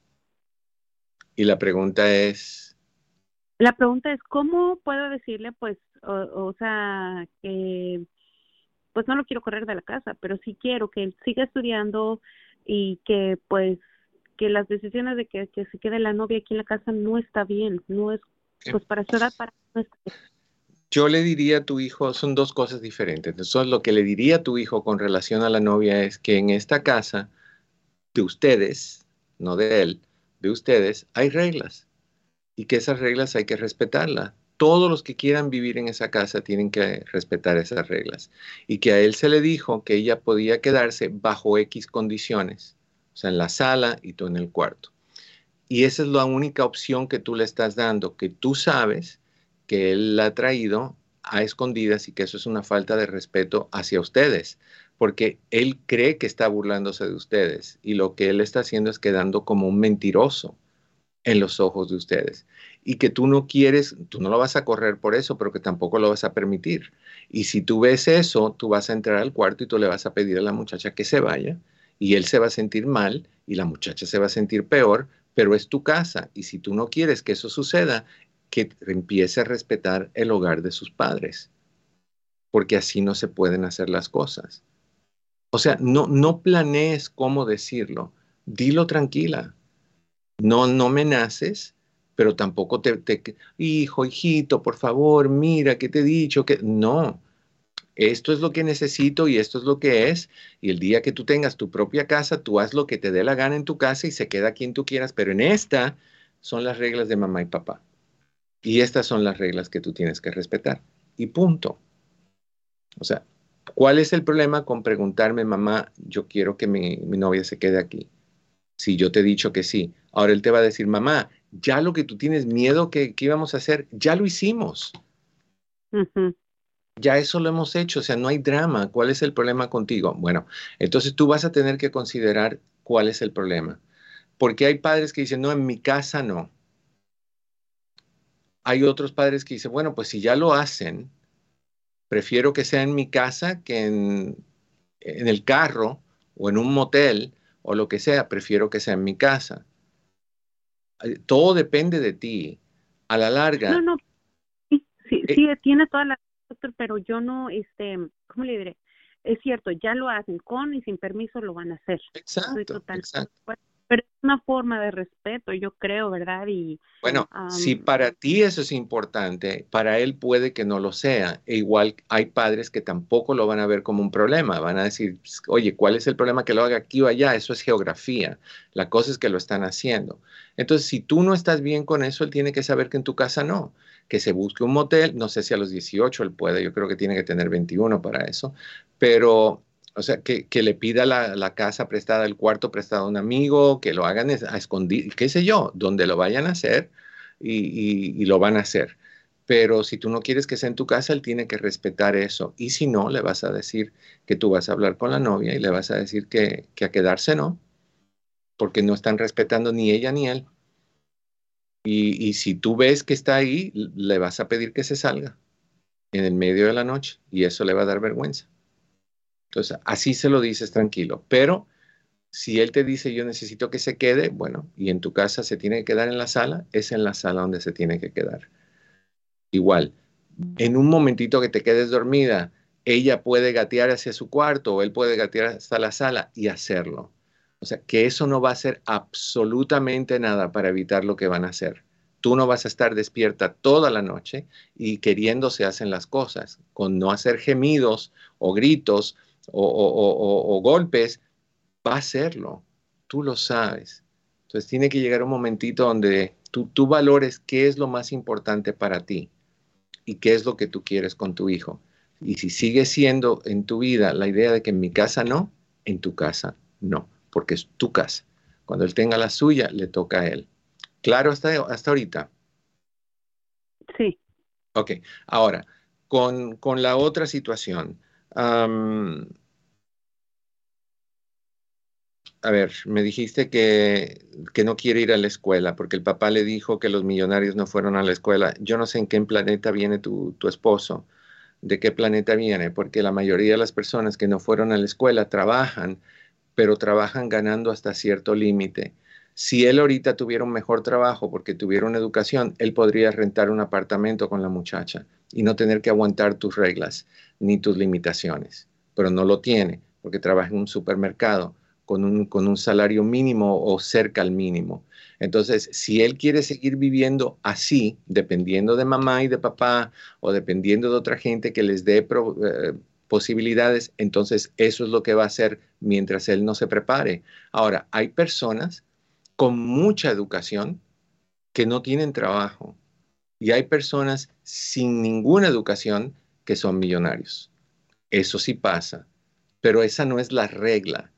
Y la pregunta es... La pregunta es, ¿cómo puedo decirle, pues, o, o sea, que, pues no lo quiero correr de la casa, pero sí quiero que él siga estudiando y que, pues, que las decisiones de que, que se quede la novia aquí en la casa no está bien, no es, pues, para su edad, para no está bien. Yo le diría a tu hijo, son dos cosas diferentes. Entonces, lo que le diría a tu hijo con relación a la novia es que en esta casa de ustedes, no de él, de ustedes, hay reglas y que esas reglas hay que respetarlas. Todos los que quieran vivir en esa casa tienen que respetar esas reglas y que a él se le dijo que ella podía quedarse bajo X condiciones, o sea, en la sala y tú en el cuarto. Y esa es la única opción que tú le estás dando, que tú sabes que él la ha traído a escondidas y que eso es una falta de respeto hacia ustedes, porque él cree que está burlándose de ustedes y lo que él está haciendo es quedando como un mentiroso en los ojos de ustedes. Y que tú no quieres, tú no lo vas a correr por eso, pero que tampoco lo vas a permitir. Y si tú ves eso, tú vas a entrar al cuarto y tú le vas a pedir a la muchacha que se vaya y él se va a sentir mal y la muchacha se va a sentir peor, pero es tu casa y si tú no quieres que eso suceda, que empiece a respetar el hogar de sus padres, porque así no se pueden hacer las cosas. O sea, no, no planees cómo decirlo, dilo tranquila. No, no me naces, pero tampoco te, te, hijo, hijito, por favor, mira, ¿qué te he dicho? Que no, esto es lo que necesito y esto es lo que es, y el día que tú tengas tu propia casa, tú haz lo que te dé la gana en tu casa y se queda quien tú quieras, pero en esta son las reglas de mamá y papá. Y estas son las reglas que tú tienes que respetar. Y punto. O sea, ¿cuál es el problema con preguntarme, mamá, yo quiero que mi, mi novia se quede aquí? Si yo te he dicho que sí. Ahora él te va a decir, mamá, ya lo que tú tienes miedo que, que íbamos a hacer, ya lo hicimos. Uh-huh. Ya eso lo hemos hecho. O sea, no hay drama. ¿Cuál es el problema contigo? Bueno, entonces tú vas a tener que considerar cuál es el problema. Porque hay padres que dicen, no, en mi casa no. Hay otros padres que dicen, bueno, pues si ya lo hacen, prefiero que sea en mi casa que en, en el carro o en un motel o lo que sea, prefiero que sea en mi casa. Todo depende de ti. A la larga. No, no, sí, sí, eh, sí tiene toda la razón, pero yo no, este, ¿cómo le diré? Es cierto, ya lo hacen, con y sin permiso lo van a hacer. Exacto, exacto. Pero es una forma de respeto, yo creo, ¿verdad? Y bueno, um, si para ti eso es importante, para él puede que no lo sea. E igual hay padres que tampoco lo van a ver como un problema. Van a decir, oye, ¿cuál es el problema que lo haga aquí o allá? Eso es geografía. La cosa es que lo están haciendo. Entonces, si tú no estás bien con eso, él tiene que saber que en tu casa no. Que se busque un motel. No sé si a los dieciocho él puede. Yo creo que tiene que tener veintiuno para eso. Pero... O sea, que, que le pida la, la casa prestada, el cuarto prestado a un amigo, que lo hagan a escondidas, qué sé yo, donde lo vayan a hacer y, y, y lo van a hacer. Pero si tú no quieres que sea en tu casa, él tiene que respetar eso. Y si no, le vas a decir que tú vas a hablar con la novia y le vas a decir que, que a quedarse no, porque no están respetando ni ella ni él. Y, y si tú ves que está ahí, le vas a pedir que se salga en el medio de la noche y eso le va a dar vergüenza. Entonces, así se lo dices tranquilo. Pero si él te dice, yo necesito que se quede, bueno, y en tu casa se tiene que quedar en la sala, es en la sala donde se tiene que quedar. Igual, en un momentito que te quedes dormida, ella puede gatear hacia su cuarto o él puede gatear hasta la sala y hacerlo. O sea, que eso no va a hacer absolutamente nada para evitar lo que van a hacer. Tú no vas a estar despierta toda la noche y queriendo se hacen las cosas. Con no hacer gemidos o gritos o, o, o, o golpes, va a hacerlo. Tú lo sabes. Entonces tiene que llegar un momentito donde tú, tú valores qué es lo más importante para ti y qué es lo que tú quieres con tu hijo. Y si sigue siendo en tu vida la idea de que en mi casa no, en tu casa no, porque es tu casa. Cuando él tenga la suya, le toca a él. ¿Claro hasta, hasta ahorita? Sí. Ok, ahora, con, con la otra situación. Um, a ver, me dijiste que, que no quiere ir a la escuela porque el papá le dijo que los millonarios no fueron a la escuela. Yo no sé en qué planeta viene tu, tu esposo, de qué planeta viene, porque la mayoría de las personas que no fueron a la escuela trabajan, pero trabajan ganando hasta cierto límite. Si él ahorita tuviera un mejor trabajo porque tuviera una educación, él podría rentar un apartamento con la muchacha y no tener que aguantar tus reglas ni tus limitaciones. Pero no lo tiene porque trabaja en un supermercado con un, con un salario mínimo o cerca al mínimo. Entonces, si él quiere seguir viviendo así, dependiendo de mamá y de papá o dependiendo de otra gente que les dé pro, eh, posibilidades, entonces eso es lo que va a hacer mientras él no se prepare. Ahora, hay personas con mucha educación que no tienen trabajo y hay personas sin ninguna educación que son millonarios. Eso sí pasa, pero esa no es la regla.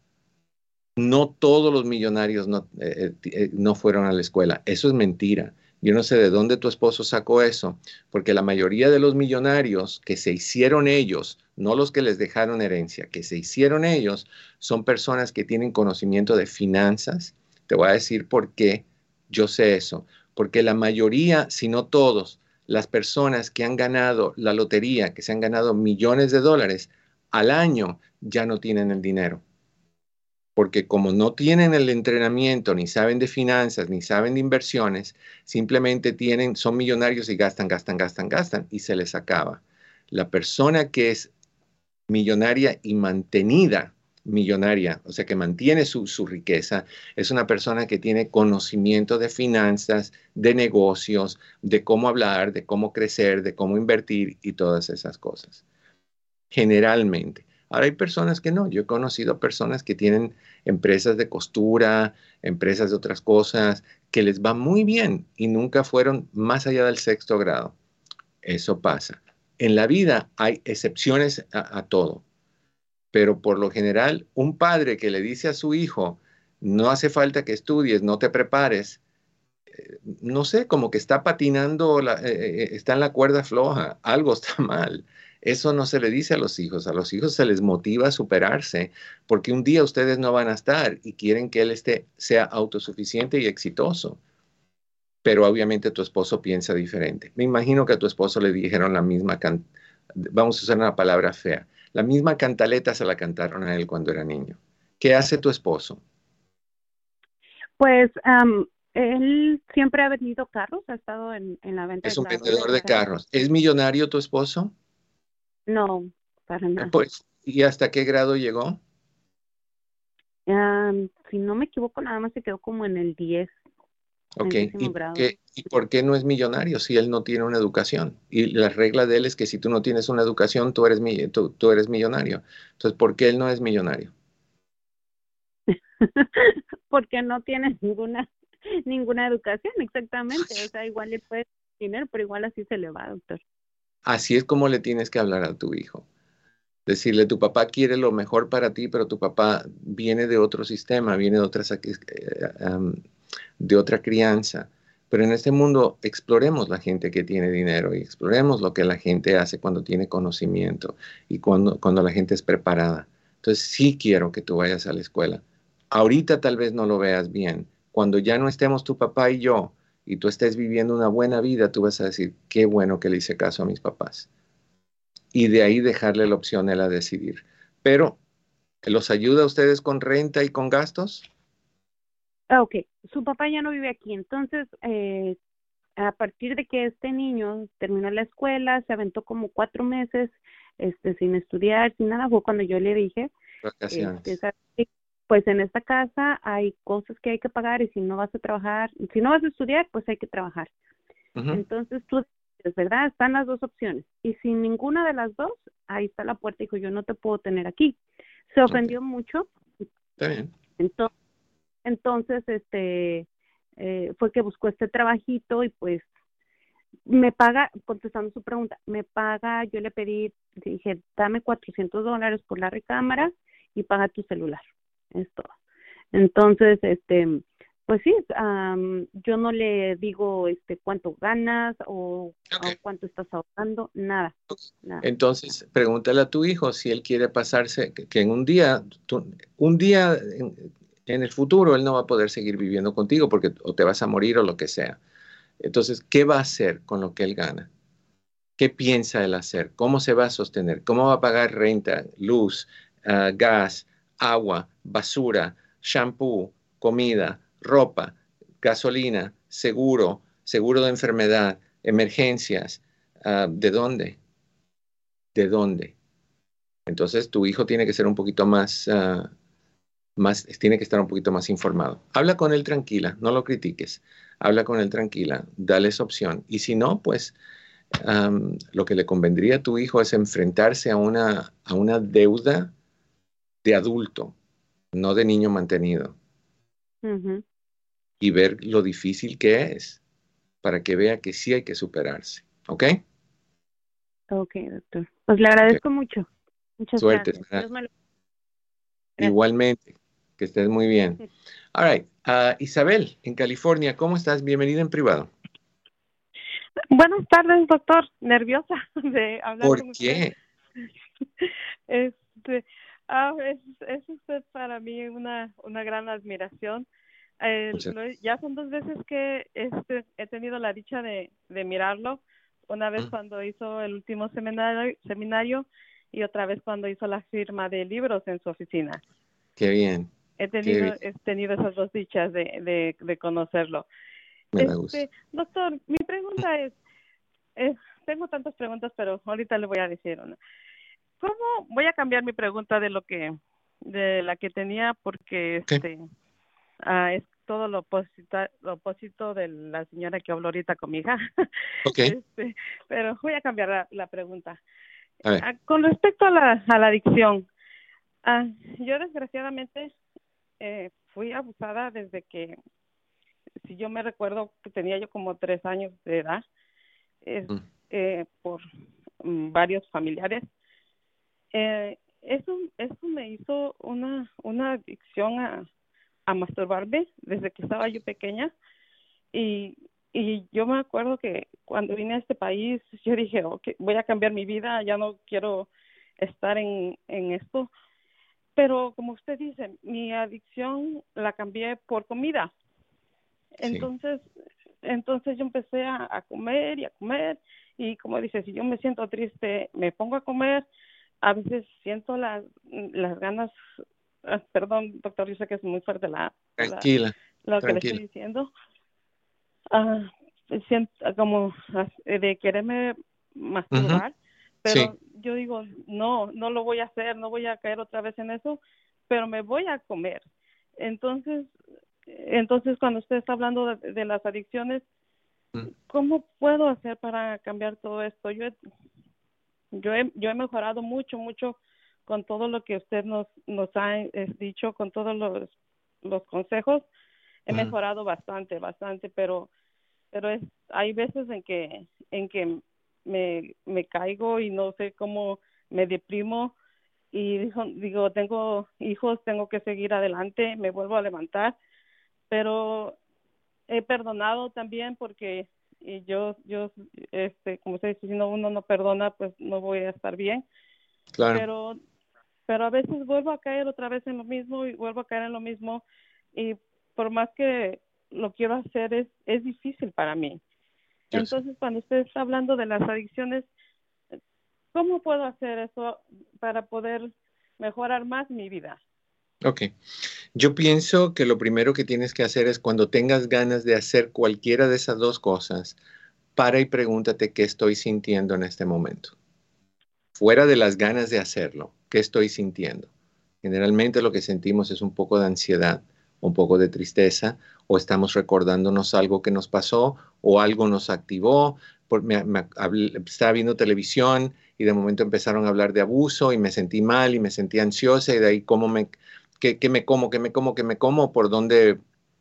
No todos los millonarios no, eh, eh, no fueron a la escuela. Eso es mentira. Yo no sé de dónde tu esposo sacó eso, porque la mayoría de los millonarios que se hicieron ellos, no los que les dejaron herencia, que se hicieron ellos, son personas que tienen conocimiento de finanzas. Te voy a decir por qué yo sé eso. Porque la mayoría, si no todos, las personas que han ganado la lotería, que se han ganado millones de dólares al año, ya no tienen el dinero. Porque como no tienen el entrenamiento, ni saben de finanzas, ni saben de inversiones, simplemente tienen, son millonarios y gastan, gastan, gastan, gastan y se les acaba. La persona que es millonaria y mantenida millonaria, o sea, que mantiene su, su riqueza, es una persona que tiene conocimiento de finanzas, de negocios, de cómo hablar, de cómo crecer, de cómo invertir y todas esas cosas. Generalmente. Ahora hay personas que no. Yo he conocido personas que tienen empresas de costura, empresas de otras cosas, que les va muy bien y nunca fueron más allá del sexto grado. Eso pasa. En la vida hay excepciones a, a todo, pero por lo general un padre que le dice a su hijo, no hace falta que estudies, no te prepares, eh, no sé, como que está patinando, la, eh, está en la cuerda floja, algo está mal. Eso no se le dice a los hijos. A los hijos se les motiva a superarse porque un día ustedes no van a estar y quieren que él esté, sea autosuficiente y exitoso. Pero obviamente tu esposo piensa diferente. Me imagino que a tu esposo le dijeron la misma, can- vamos a usar una palabra fea, la misma cantaleta se la cantaron a él cuando era niño. ¿Qué hace tu esposo? Pues um, él siempre ha vendido carros, ha estado en, en la venta Es de un carros. vendedor de carros. ¿Es millonario tu esposo? No, para nada. Pues, ¿y hasta qué grado llegó? Um, si no me equivoco, nada más se quedó como en el diez. Ok, en ¿Y, grado. qué, ¿y por qué no es millonario si él no tiene una educación? Y la regla de él es que si tú no tienes una educación, tú eres, tú, tú eres millonario. Entonces, ¿por qué él no es millonario? Porque no tiene ninguna ninguna educación, exactamente. O sea, igual le puede dinero, pero igual así se le va, doctor. Así es como le tienes que hablar a tu hijo. Decirle, tu papá quiere lo mejor para ti, pero tu papá viene de otro sistema, viene de otra, um, de otra crianza. Pero en este mundo exploremos la gente que tiene dinero y exploremos lo que la gente hace cuando tiene conocimiento y cuando, cuando la gente es preparada. Entonces sí quiero que tú vayas a la escuela. Ahorita tal vez no lo veas bien. Cuando ya no estemos tu papá y yo y tú estés viviendo una buena vida, tú vas a decir, qué bueno que le hice caso a mis papás. Y de ahí dejarle la opción a él a decidir. Pero, ¿los ayuda a ustedes con renta y con gastos? Ah, ok, su papá ya no vive aquí, entonces eh, a partir de que este niño terminó la escuela, se aventó como cuatro meses este, sin estudiar, sin nada, fue cuando yo le dije, Vacaciones. este, pues en esta casa hay cosas que hay que pagar y si no vas a trabajar, si no vas a estudiar, pues hay que trabajar. Uh-huh. Entonces tú, es verdad, están las dos opciones. Y sin ninguna de las dos, ahí está la puerta. Dijo, yo no te puedo tener aquí. Se ofendió okay. mucho. Está bien. Entonces, entonces este, eh, fue que buscó este trabajito y pues me paga, contestando su pregunta, me paga, yo le pedí, dije, dame cuatrocientos dólares por la recámara y paga tu celular. Es todo. Entonces, este, pues sí, um, yo no le digo este cuánto ganas o, okay. o cuánto estás ahorrando, nada, nada. Entonces, pregúntale a tu hijo si él quiere pasarse, que, que en un día, tú, un día en, en el futuro él no va a poder seguir viviendo contigo porque o te vas a morir o lo que sea. Entonces, ¿qué va a hacer con lo que él gana? ¿Qué piensa él hacer? ¿Cómo se va a sostener? ¿Cómo va a pagar renta, luz, uh, gas, agua, basura, shampoo, comida, ropa, gasolina, seguro, seguro de enfermedad, emergencias? Uh, ¿De dónde? ¿De dónde? Entonces tu hijo tiene que ser un poquito más, uh, más, tiene que estar un poquito más informado. Habla con él tranquila, no lo critiques. Habla con él tranquila, dale esa opción. Y si no, pues um, lo que le convendría a tu hijo es enfrentarse a una, a una deuda de adulto, no de niño mantenido. Uh-huh. Y ver lo difícil que es para que vea que sí hay que superarse. ¿Ok? Ok, doctor. Pues le agradezco okay. mucho. Muchas Suerte, gracias. Lo... Igualmente. Que estés muy bien. Sí. All right. Uh, Isabel, en California, ¿cómo estás? Bienvenida en privado. Buenas tardes, doctor. Nerviosa de hablar ¿Por con qué? usted. Este... Ah, es, es usted para mí una, una gran admiración. Eh, lo, ya son dos veces que este, he tenido la dicha de, de mirarlo. Una vez mm. cuando hizo el último seminario, seminario y otra vez cuando hizo la firma de libros en su oficina. Qué bien. He tenido, bien. he tenido esas dos dichas de, de, de conocerlo. Me da gusto. Este, doctor, mi pregunta es, es, tengo tantas preguntas, pero ahorita le voy a decir una. ¿Cómo voy a cambiar mi pregunta de lo que de la que tenía porque este uh, es todo lo oposito, lo oposito de la señora que habló ahorita con mi hija? Okay. Este, pero voy a cambiar la, la pregunta. A ver. Uh, con respecto a la a la adicción, uh, yo desgraciadamente eh, fui abusada desde que, si yo me recuerdo que tenía yo como tres años de edad, es, mm. eh, por um, varios familiares. Eh, eso eso me hizo una una adicción a, a masturbarme desde que estaba yo pequeña y y yo me acuerdo que cuando vine a este país yo dije, okay, voy a cambiar mi vida, ya no quiero estar en en esto, pero como usted dice, mi adicción la cambié por comida. Entonces sí. entonces yo empecé a, a comer y a comer y como dice, si yo me siento triste me pongo a comer. A veces siento las las ganas, uh, perdón, doctor, yo sé que es muy fuerte la, tranquila, la lo tranquila. que le estoy diciendo. Uh, siento como de quererme masturbar, uh-huh. pero sí. yo digo, no, no lo voy a hacer, no voy a caer otra vez en eso, pero me voy a comer. Entonces, entonces cuando usted está hablando de, de las adicciones, uh-huh. ¿cómo puedo hacer para cambiar todo esto? Yo he, Yo he, yo he mejorado mucho, mucho con todo lo que usted nos nos ha es, dicho, con todos los, los consejos. He uh-huh. mejorado bastante, bastante, pero pero es hay veces en que en que me, me caigo y no sé cómo me deprimo y digo, digo, tengo hijos, tengo que seguir adelante, me vuelvo a levantar, pero he perdonado también porque... y yo yo este como usted dice, si no uno no perdona pues no voy a estar bien. Claro. pero pero a veces vuelvo a caer otra vez en lo mismo y vuelvo a caer en lo mismo y por más que lo quiero hacer es es difícil para mí. Yo entonces sé. Cuando usted está hablando de las adicciones, ¿cómo puedo hacer eso para poder mejorar más mi vida? Ok. Yo pienso que lo primero que tienes que hacer es cuando tengas ganas de hacer cualquiera de esas dos cosas, para y pregúntate qué estoy sintiendo en este momento. Fuera de las ganas de hacerlo, ¿qué estoy sintiendo? Generalmente lo que sentimos es un poco de ansiedad, un poco de tristeza, o estamos recordándonos algo que nos pasó, o algo nos activó. Por, me, me, estaba viendo televisión y de momento empezaron a hablar de abuso y me sentí mal y me sentí ansiosa, y de ahí cómo me, qué, qué me como, qué me como, qué me como, por dónde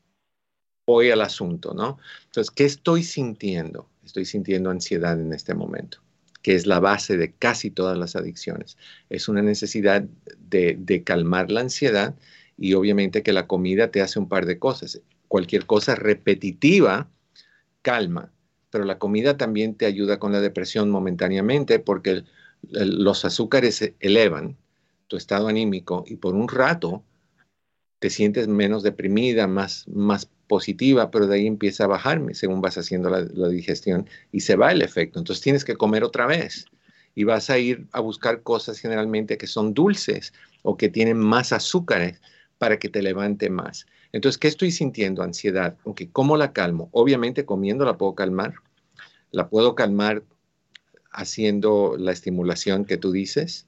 voy al asunto, ¿no? Entonces, ¿qué estoy sintiendo? Estoy sintiendo ansiedad en este momento, que es la base de casi todas las adicciones. Es una necesidad de, de calmar la ansiedad, y obviamente que la comida te hace un par de cosas. Cualquier cosa repetitiva calma, pero la comida también te ayuda con la depresión momentáneamente, porque el, el, los azúcares elevan tu estado anímico y por un rato te sientes menos deprimida, más, más positiva, pero de ahí empieza a bajarme según vas haciendo la, la digestión y se va el efecto. Entonces tienes que comer otra vez y vas a ir a buscar cosas generalmente que son dulces o que tienen más azúcares para que te levante más. Entonces, ¿qué estoy sintiendo? Ansiedad. Okay, ¿cómo la calmo? Obviamente comiendo la puedo calmar. La puedo calmar haciendo la estimulación que tú dices,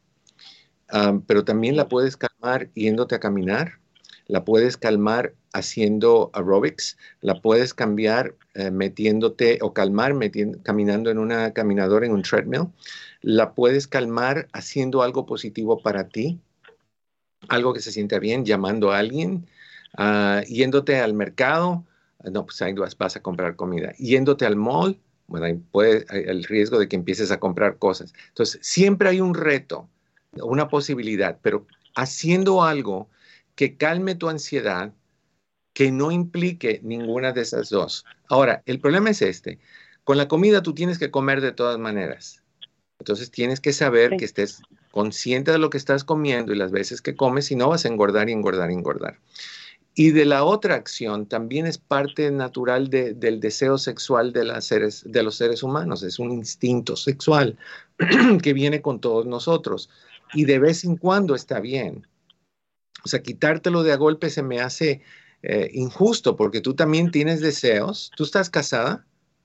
um, pero también la puedes calmar yéndote a caminar. La puedes calmar haciendo aerobics. La puedes cambiar eh, metiéndote o calmar metiendo, caminando en una caminadora, en un treadmill. La puedes calmar haciendo algo positivo para ti, algo que se sienta bien, llamando a alguien, uh, yéndote al mercado, no, pues ahí vas, vas a comprar comida, yéndote al mall, bueno, ahí puede, hay el riesgo de que empieces a comprar cosas. Entonces, siempre hay un reto, una posibilidad, pero haciendo algo que calme tu ansiedad, que no implique ninguna de esas dos. Ahora, el problema es este, con la comida tú tienes que comer de todas maneras. Entonces tienes que saber sí. que estés consciente de lo que estás comiendo y las veces que comes, si no vas a engordar y engordar y engordar. Y de la otra acción también es parte natural de, del deseo sexual de, las seres, de los seres humanos. Es un instinto sexual que viene con todos nosotros y de vez en cuando está bien. O sea, quitártelo de a golpe se me hace eh, injusto porque tú también tienes deseos. ¿Tú estás casada?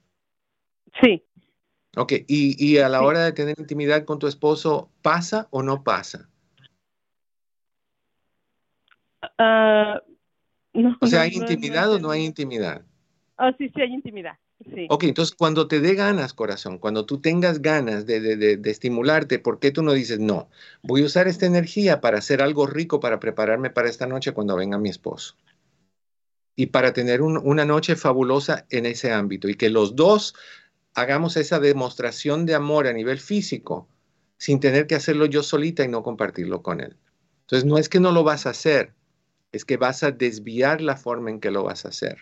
Sí. Ok, y, y a la sí. hora de tener intimidad con tu esposo, ¿pasa o no pasa? Uh, no, o sea, no, ¿hay intimidad no, no, o no hay intimidad? Ah, oh, sí, sí, hay intimidad. Sí. Ok, entonces cuando te dé ganas, corazón, cuando tú tengas ganas de, de, de, de estimularte, ¿por qué tú no dices, no, voy a usar esta energía para hacer algo rico, para prepararme para esta noche cuando venga mi esposo? Y para tener un, una noche fabulosa en ese ámbito y que los dos hagamos esa demostración de amor a nivel físico sin tener que hacerlo yo solita y no compartirlo con él. Entonces, no es que no lo vas a hacer, es que vas a desviar la forma en que lo vas a hacer.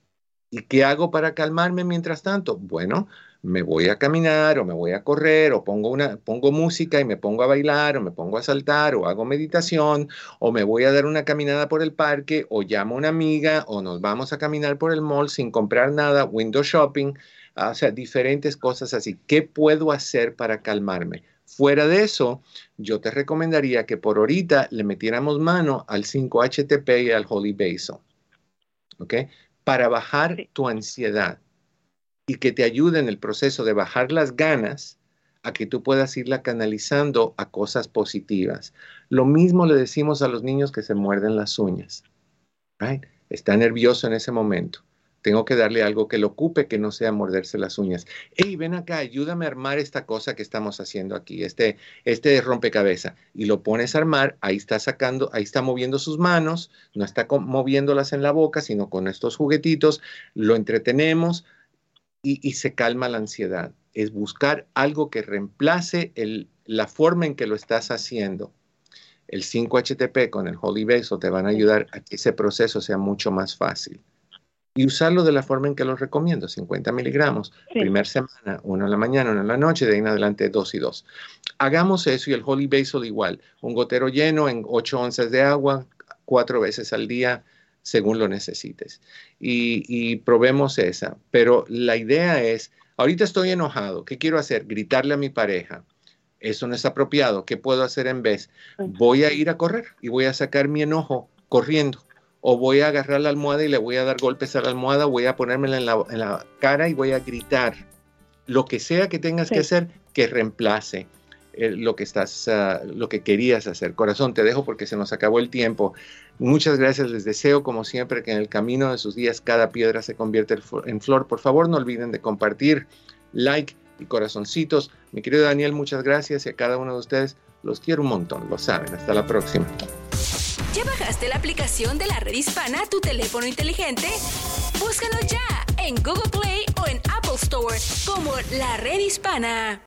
¿Y qué hago para calmarme mientras tanto? Bueno, me voy a caminar o me voy a correr o pongo, una, pongo música y me pongo a bailar o me pongo a saltar o hago meditación o me voy a dar una caminada por el parque o llamo a una amiga o nos vamos a caminar por el mall sin comprar nada, window shopping. O sea, diferentes cosas así. ¿Qué puedo hacer para calmarme? Fuera de eso, yo te recomendaría que por ahorita le metiéramos mano al cinco H T P y al Holy Basil, ¿ok? Para bajar sí. tu ansiedad y que te ayude en el proceso de bajar las ganas a que tú puedas irla canalizando a cosas positivas. Lo mismo le decimos a los niños que se muerden las uñas, right? Está nervioso en ese momento. Tengo que darle algo que lo ocupe, que no sea morderse las uñas. Hey, ven acá, ayúdame a armar esta cosa que estamos haciendo aquí, este, este rompecabezas. Y lo pones a armar, ahí está sacando, ahí está moviendo sus manos, no está moviéndolas en la boca, sino con estos juguetitos, lo entretenemos y, y se calma la ansiedad. Es buscar algo que reemplace el, la forma en que lo estás haciendo. El cinco H T P con el Holy Basil te van a ayudar a que ese proceso sea mucho más fácil. Y usarlo de la forma en que los recomiendo, cincuenta miligramos, sí. Primer semana, uno en la mañana, uno en la noche, de ahí en adelante dos y dos. Hagamos eso y el Holy Basil igual, un gotero lleno en ocho onzas de agua, cuatro veces al día, según lo necesites. Y, y probemos esa, pero la idea es, ahorita estoy enojado, ¿qué quiero hacer? Gritarle a mi pareja. Eso no es apropiado, ¿qué puedo hacer en vez? Voy a ir a correr y voy a sacar mi enojo corriendo. O voy a agarrar la almohada y le voy a dar golpes a la almohada, voy a ponérmela en la, en la cara y voy a gritar. Lo que sea que tengas sí. que hacer, que reemplace. eh, lo que estás, uh, lo que querías hacer. Corazón, te dejo porque se nos acabó el tiempo. Muchas gracias, les deseo como siempre que en el camino de sus días cada piedra se convierta en flor. Por favor, no olviden de compartir, like y corazoncitos. Mi querido Daniel, muchas gracias y a cada uno de ustedes los quiero un montón, lo saben. Hasta la próxima. ¿Ya bajaste la aplicación de la Red Hispana a tu teléfono inteligente? Búscalo ya en Google Play o en Apple Store como La Red Hispana.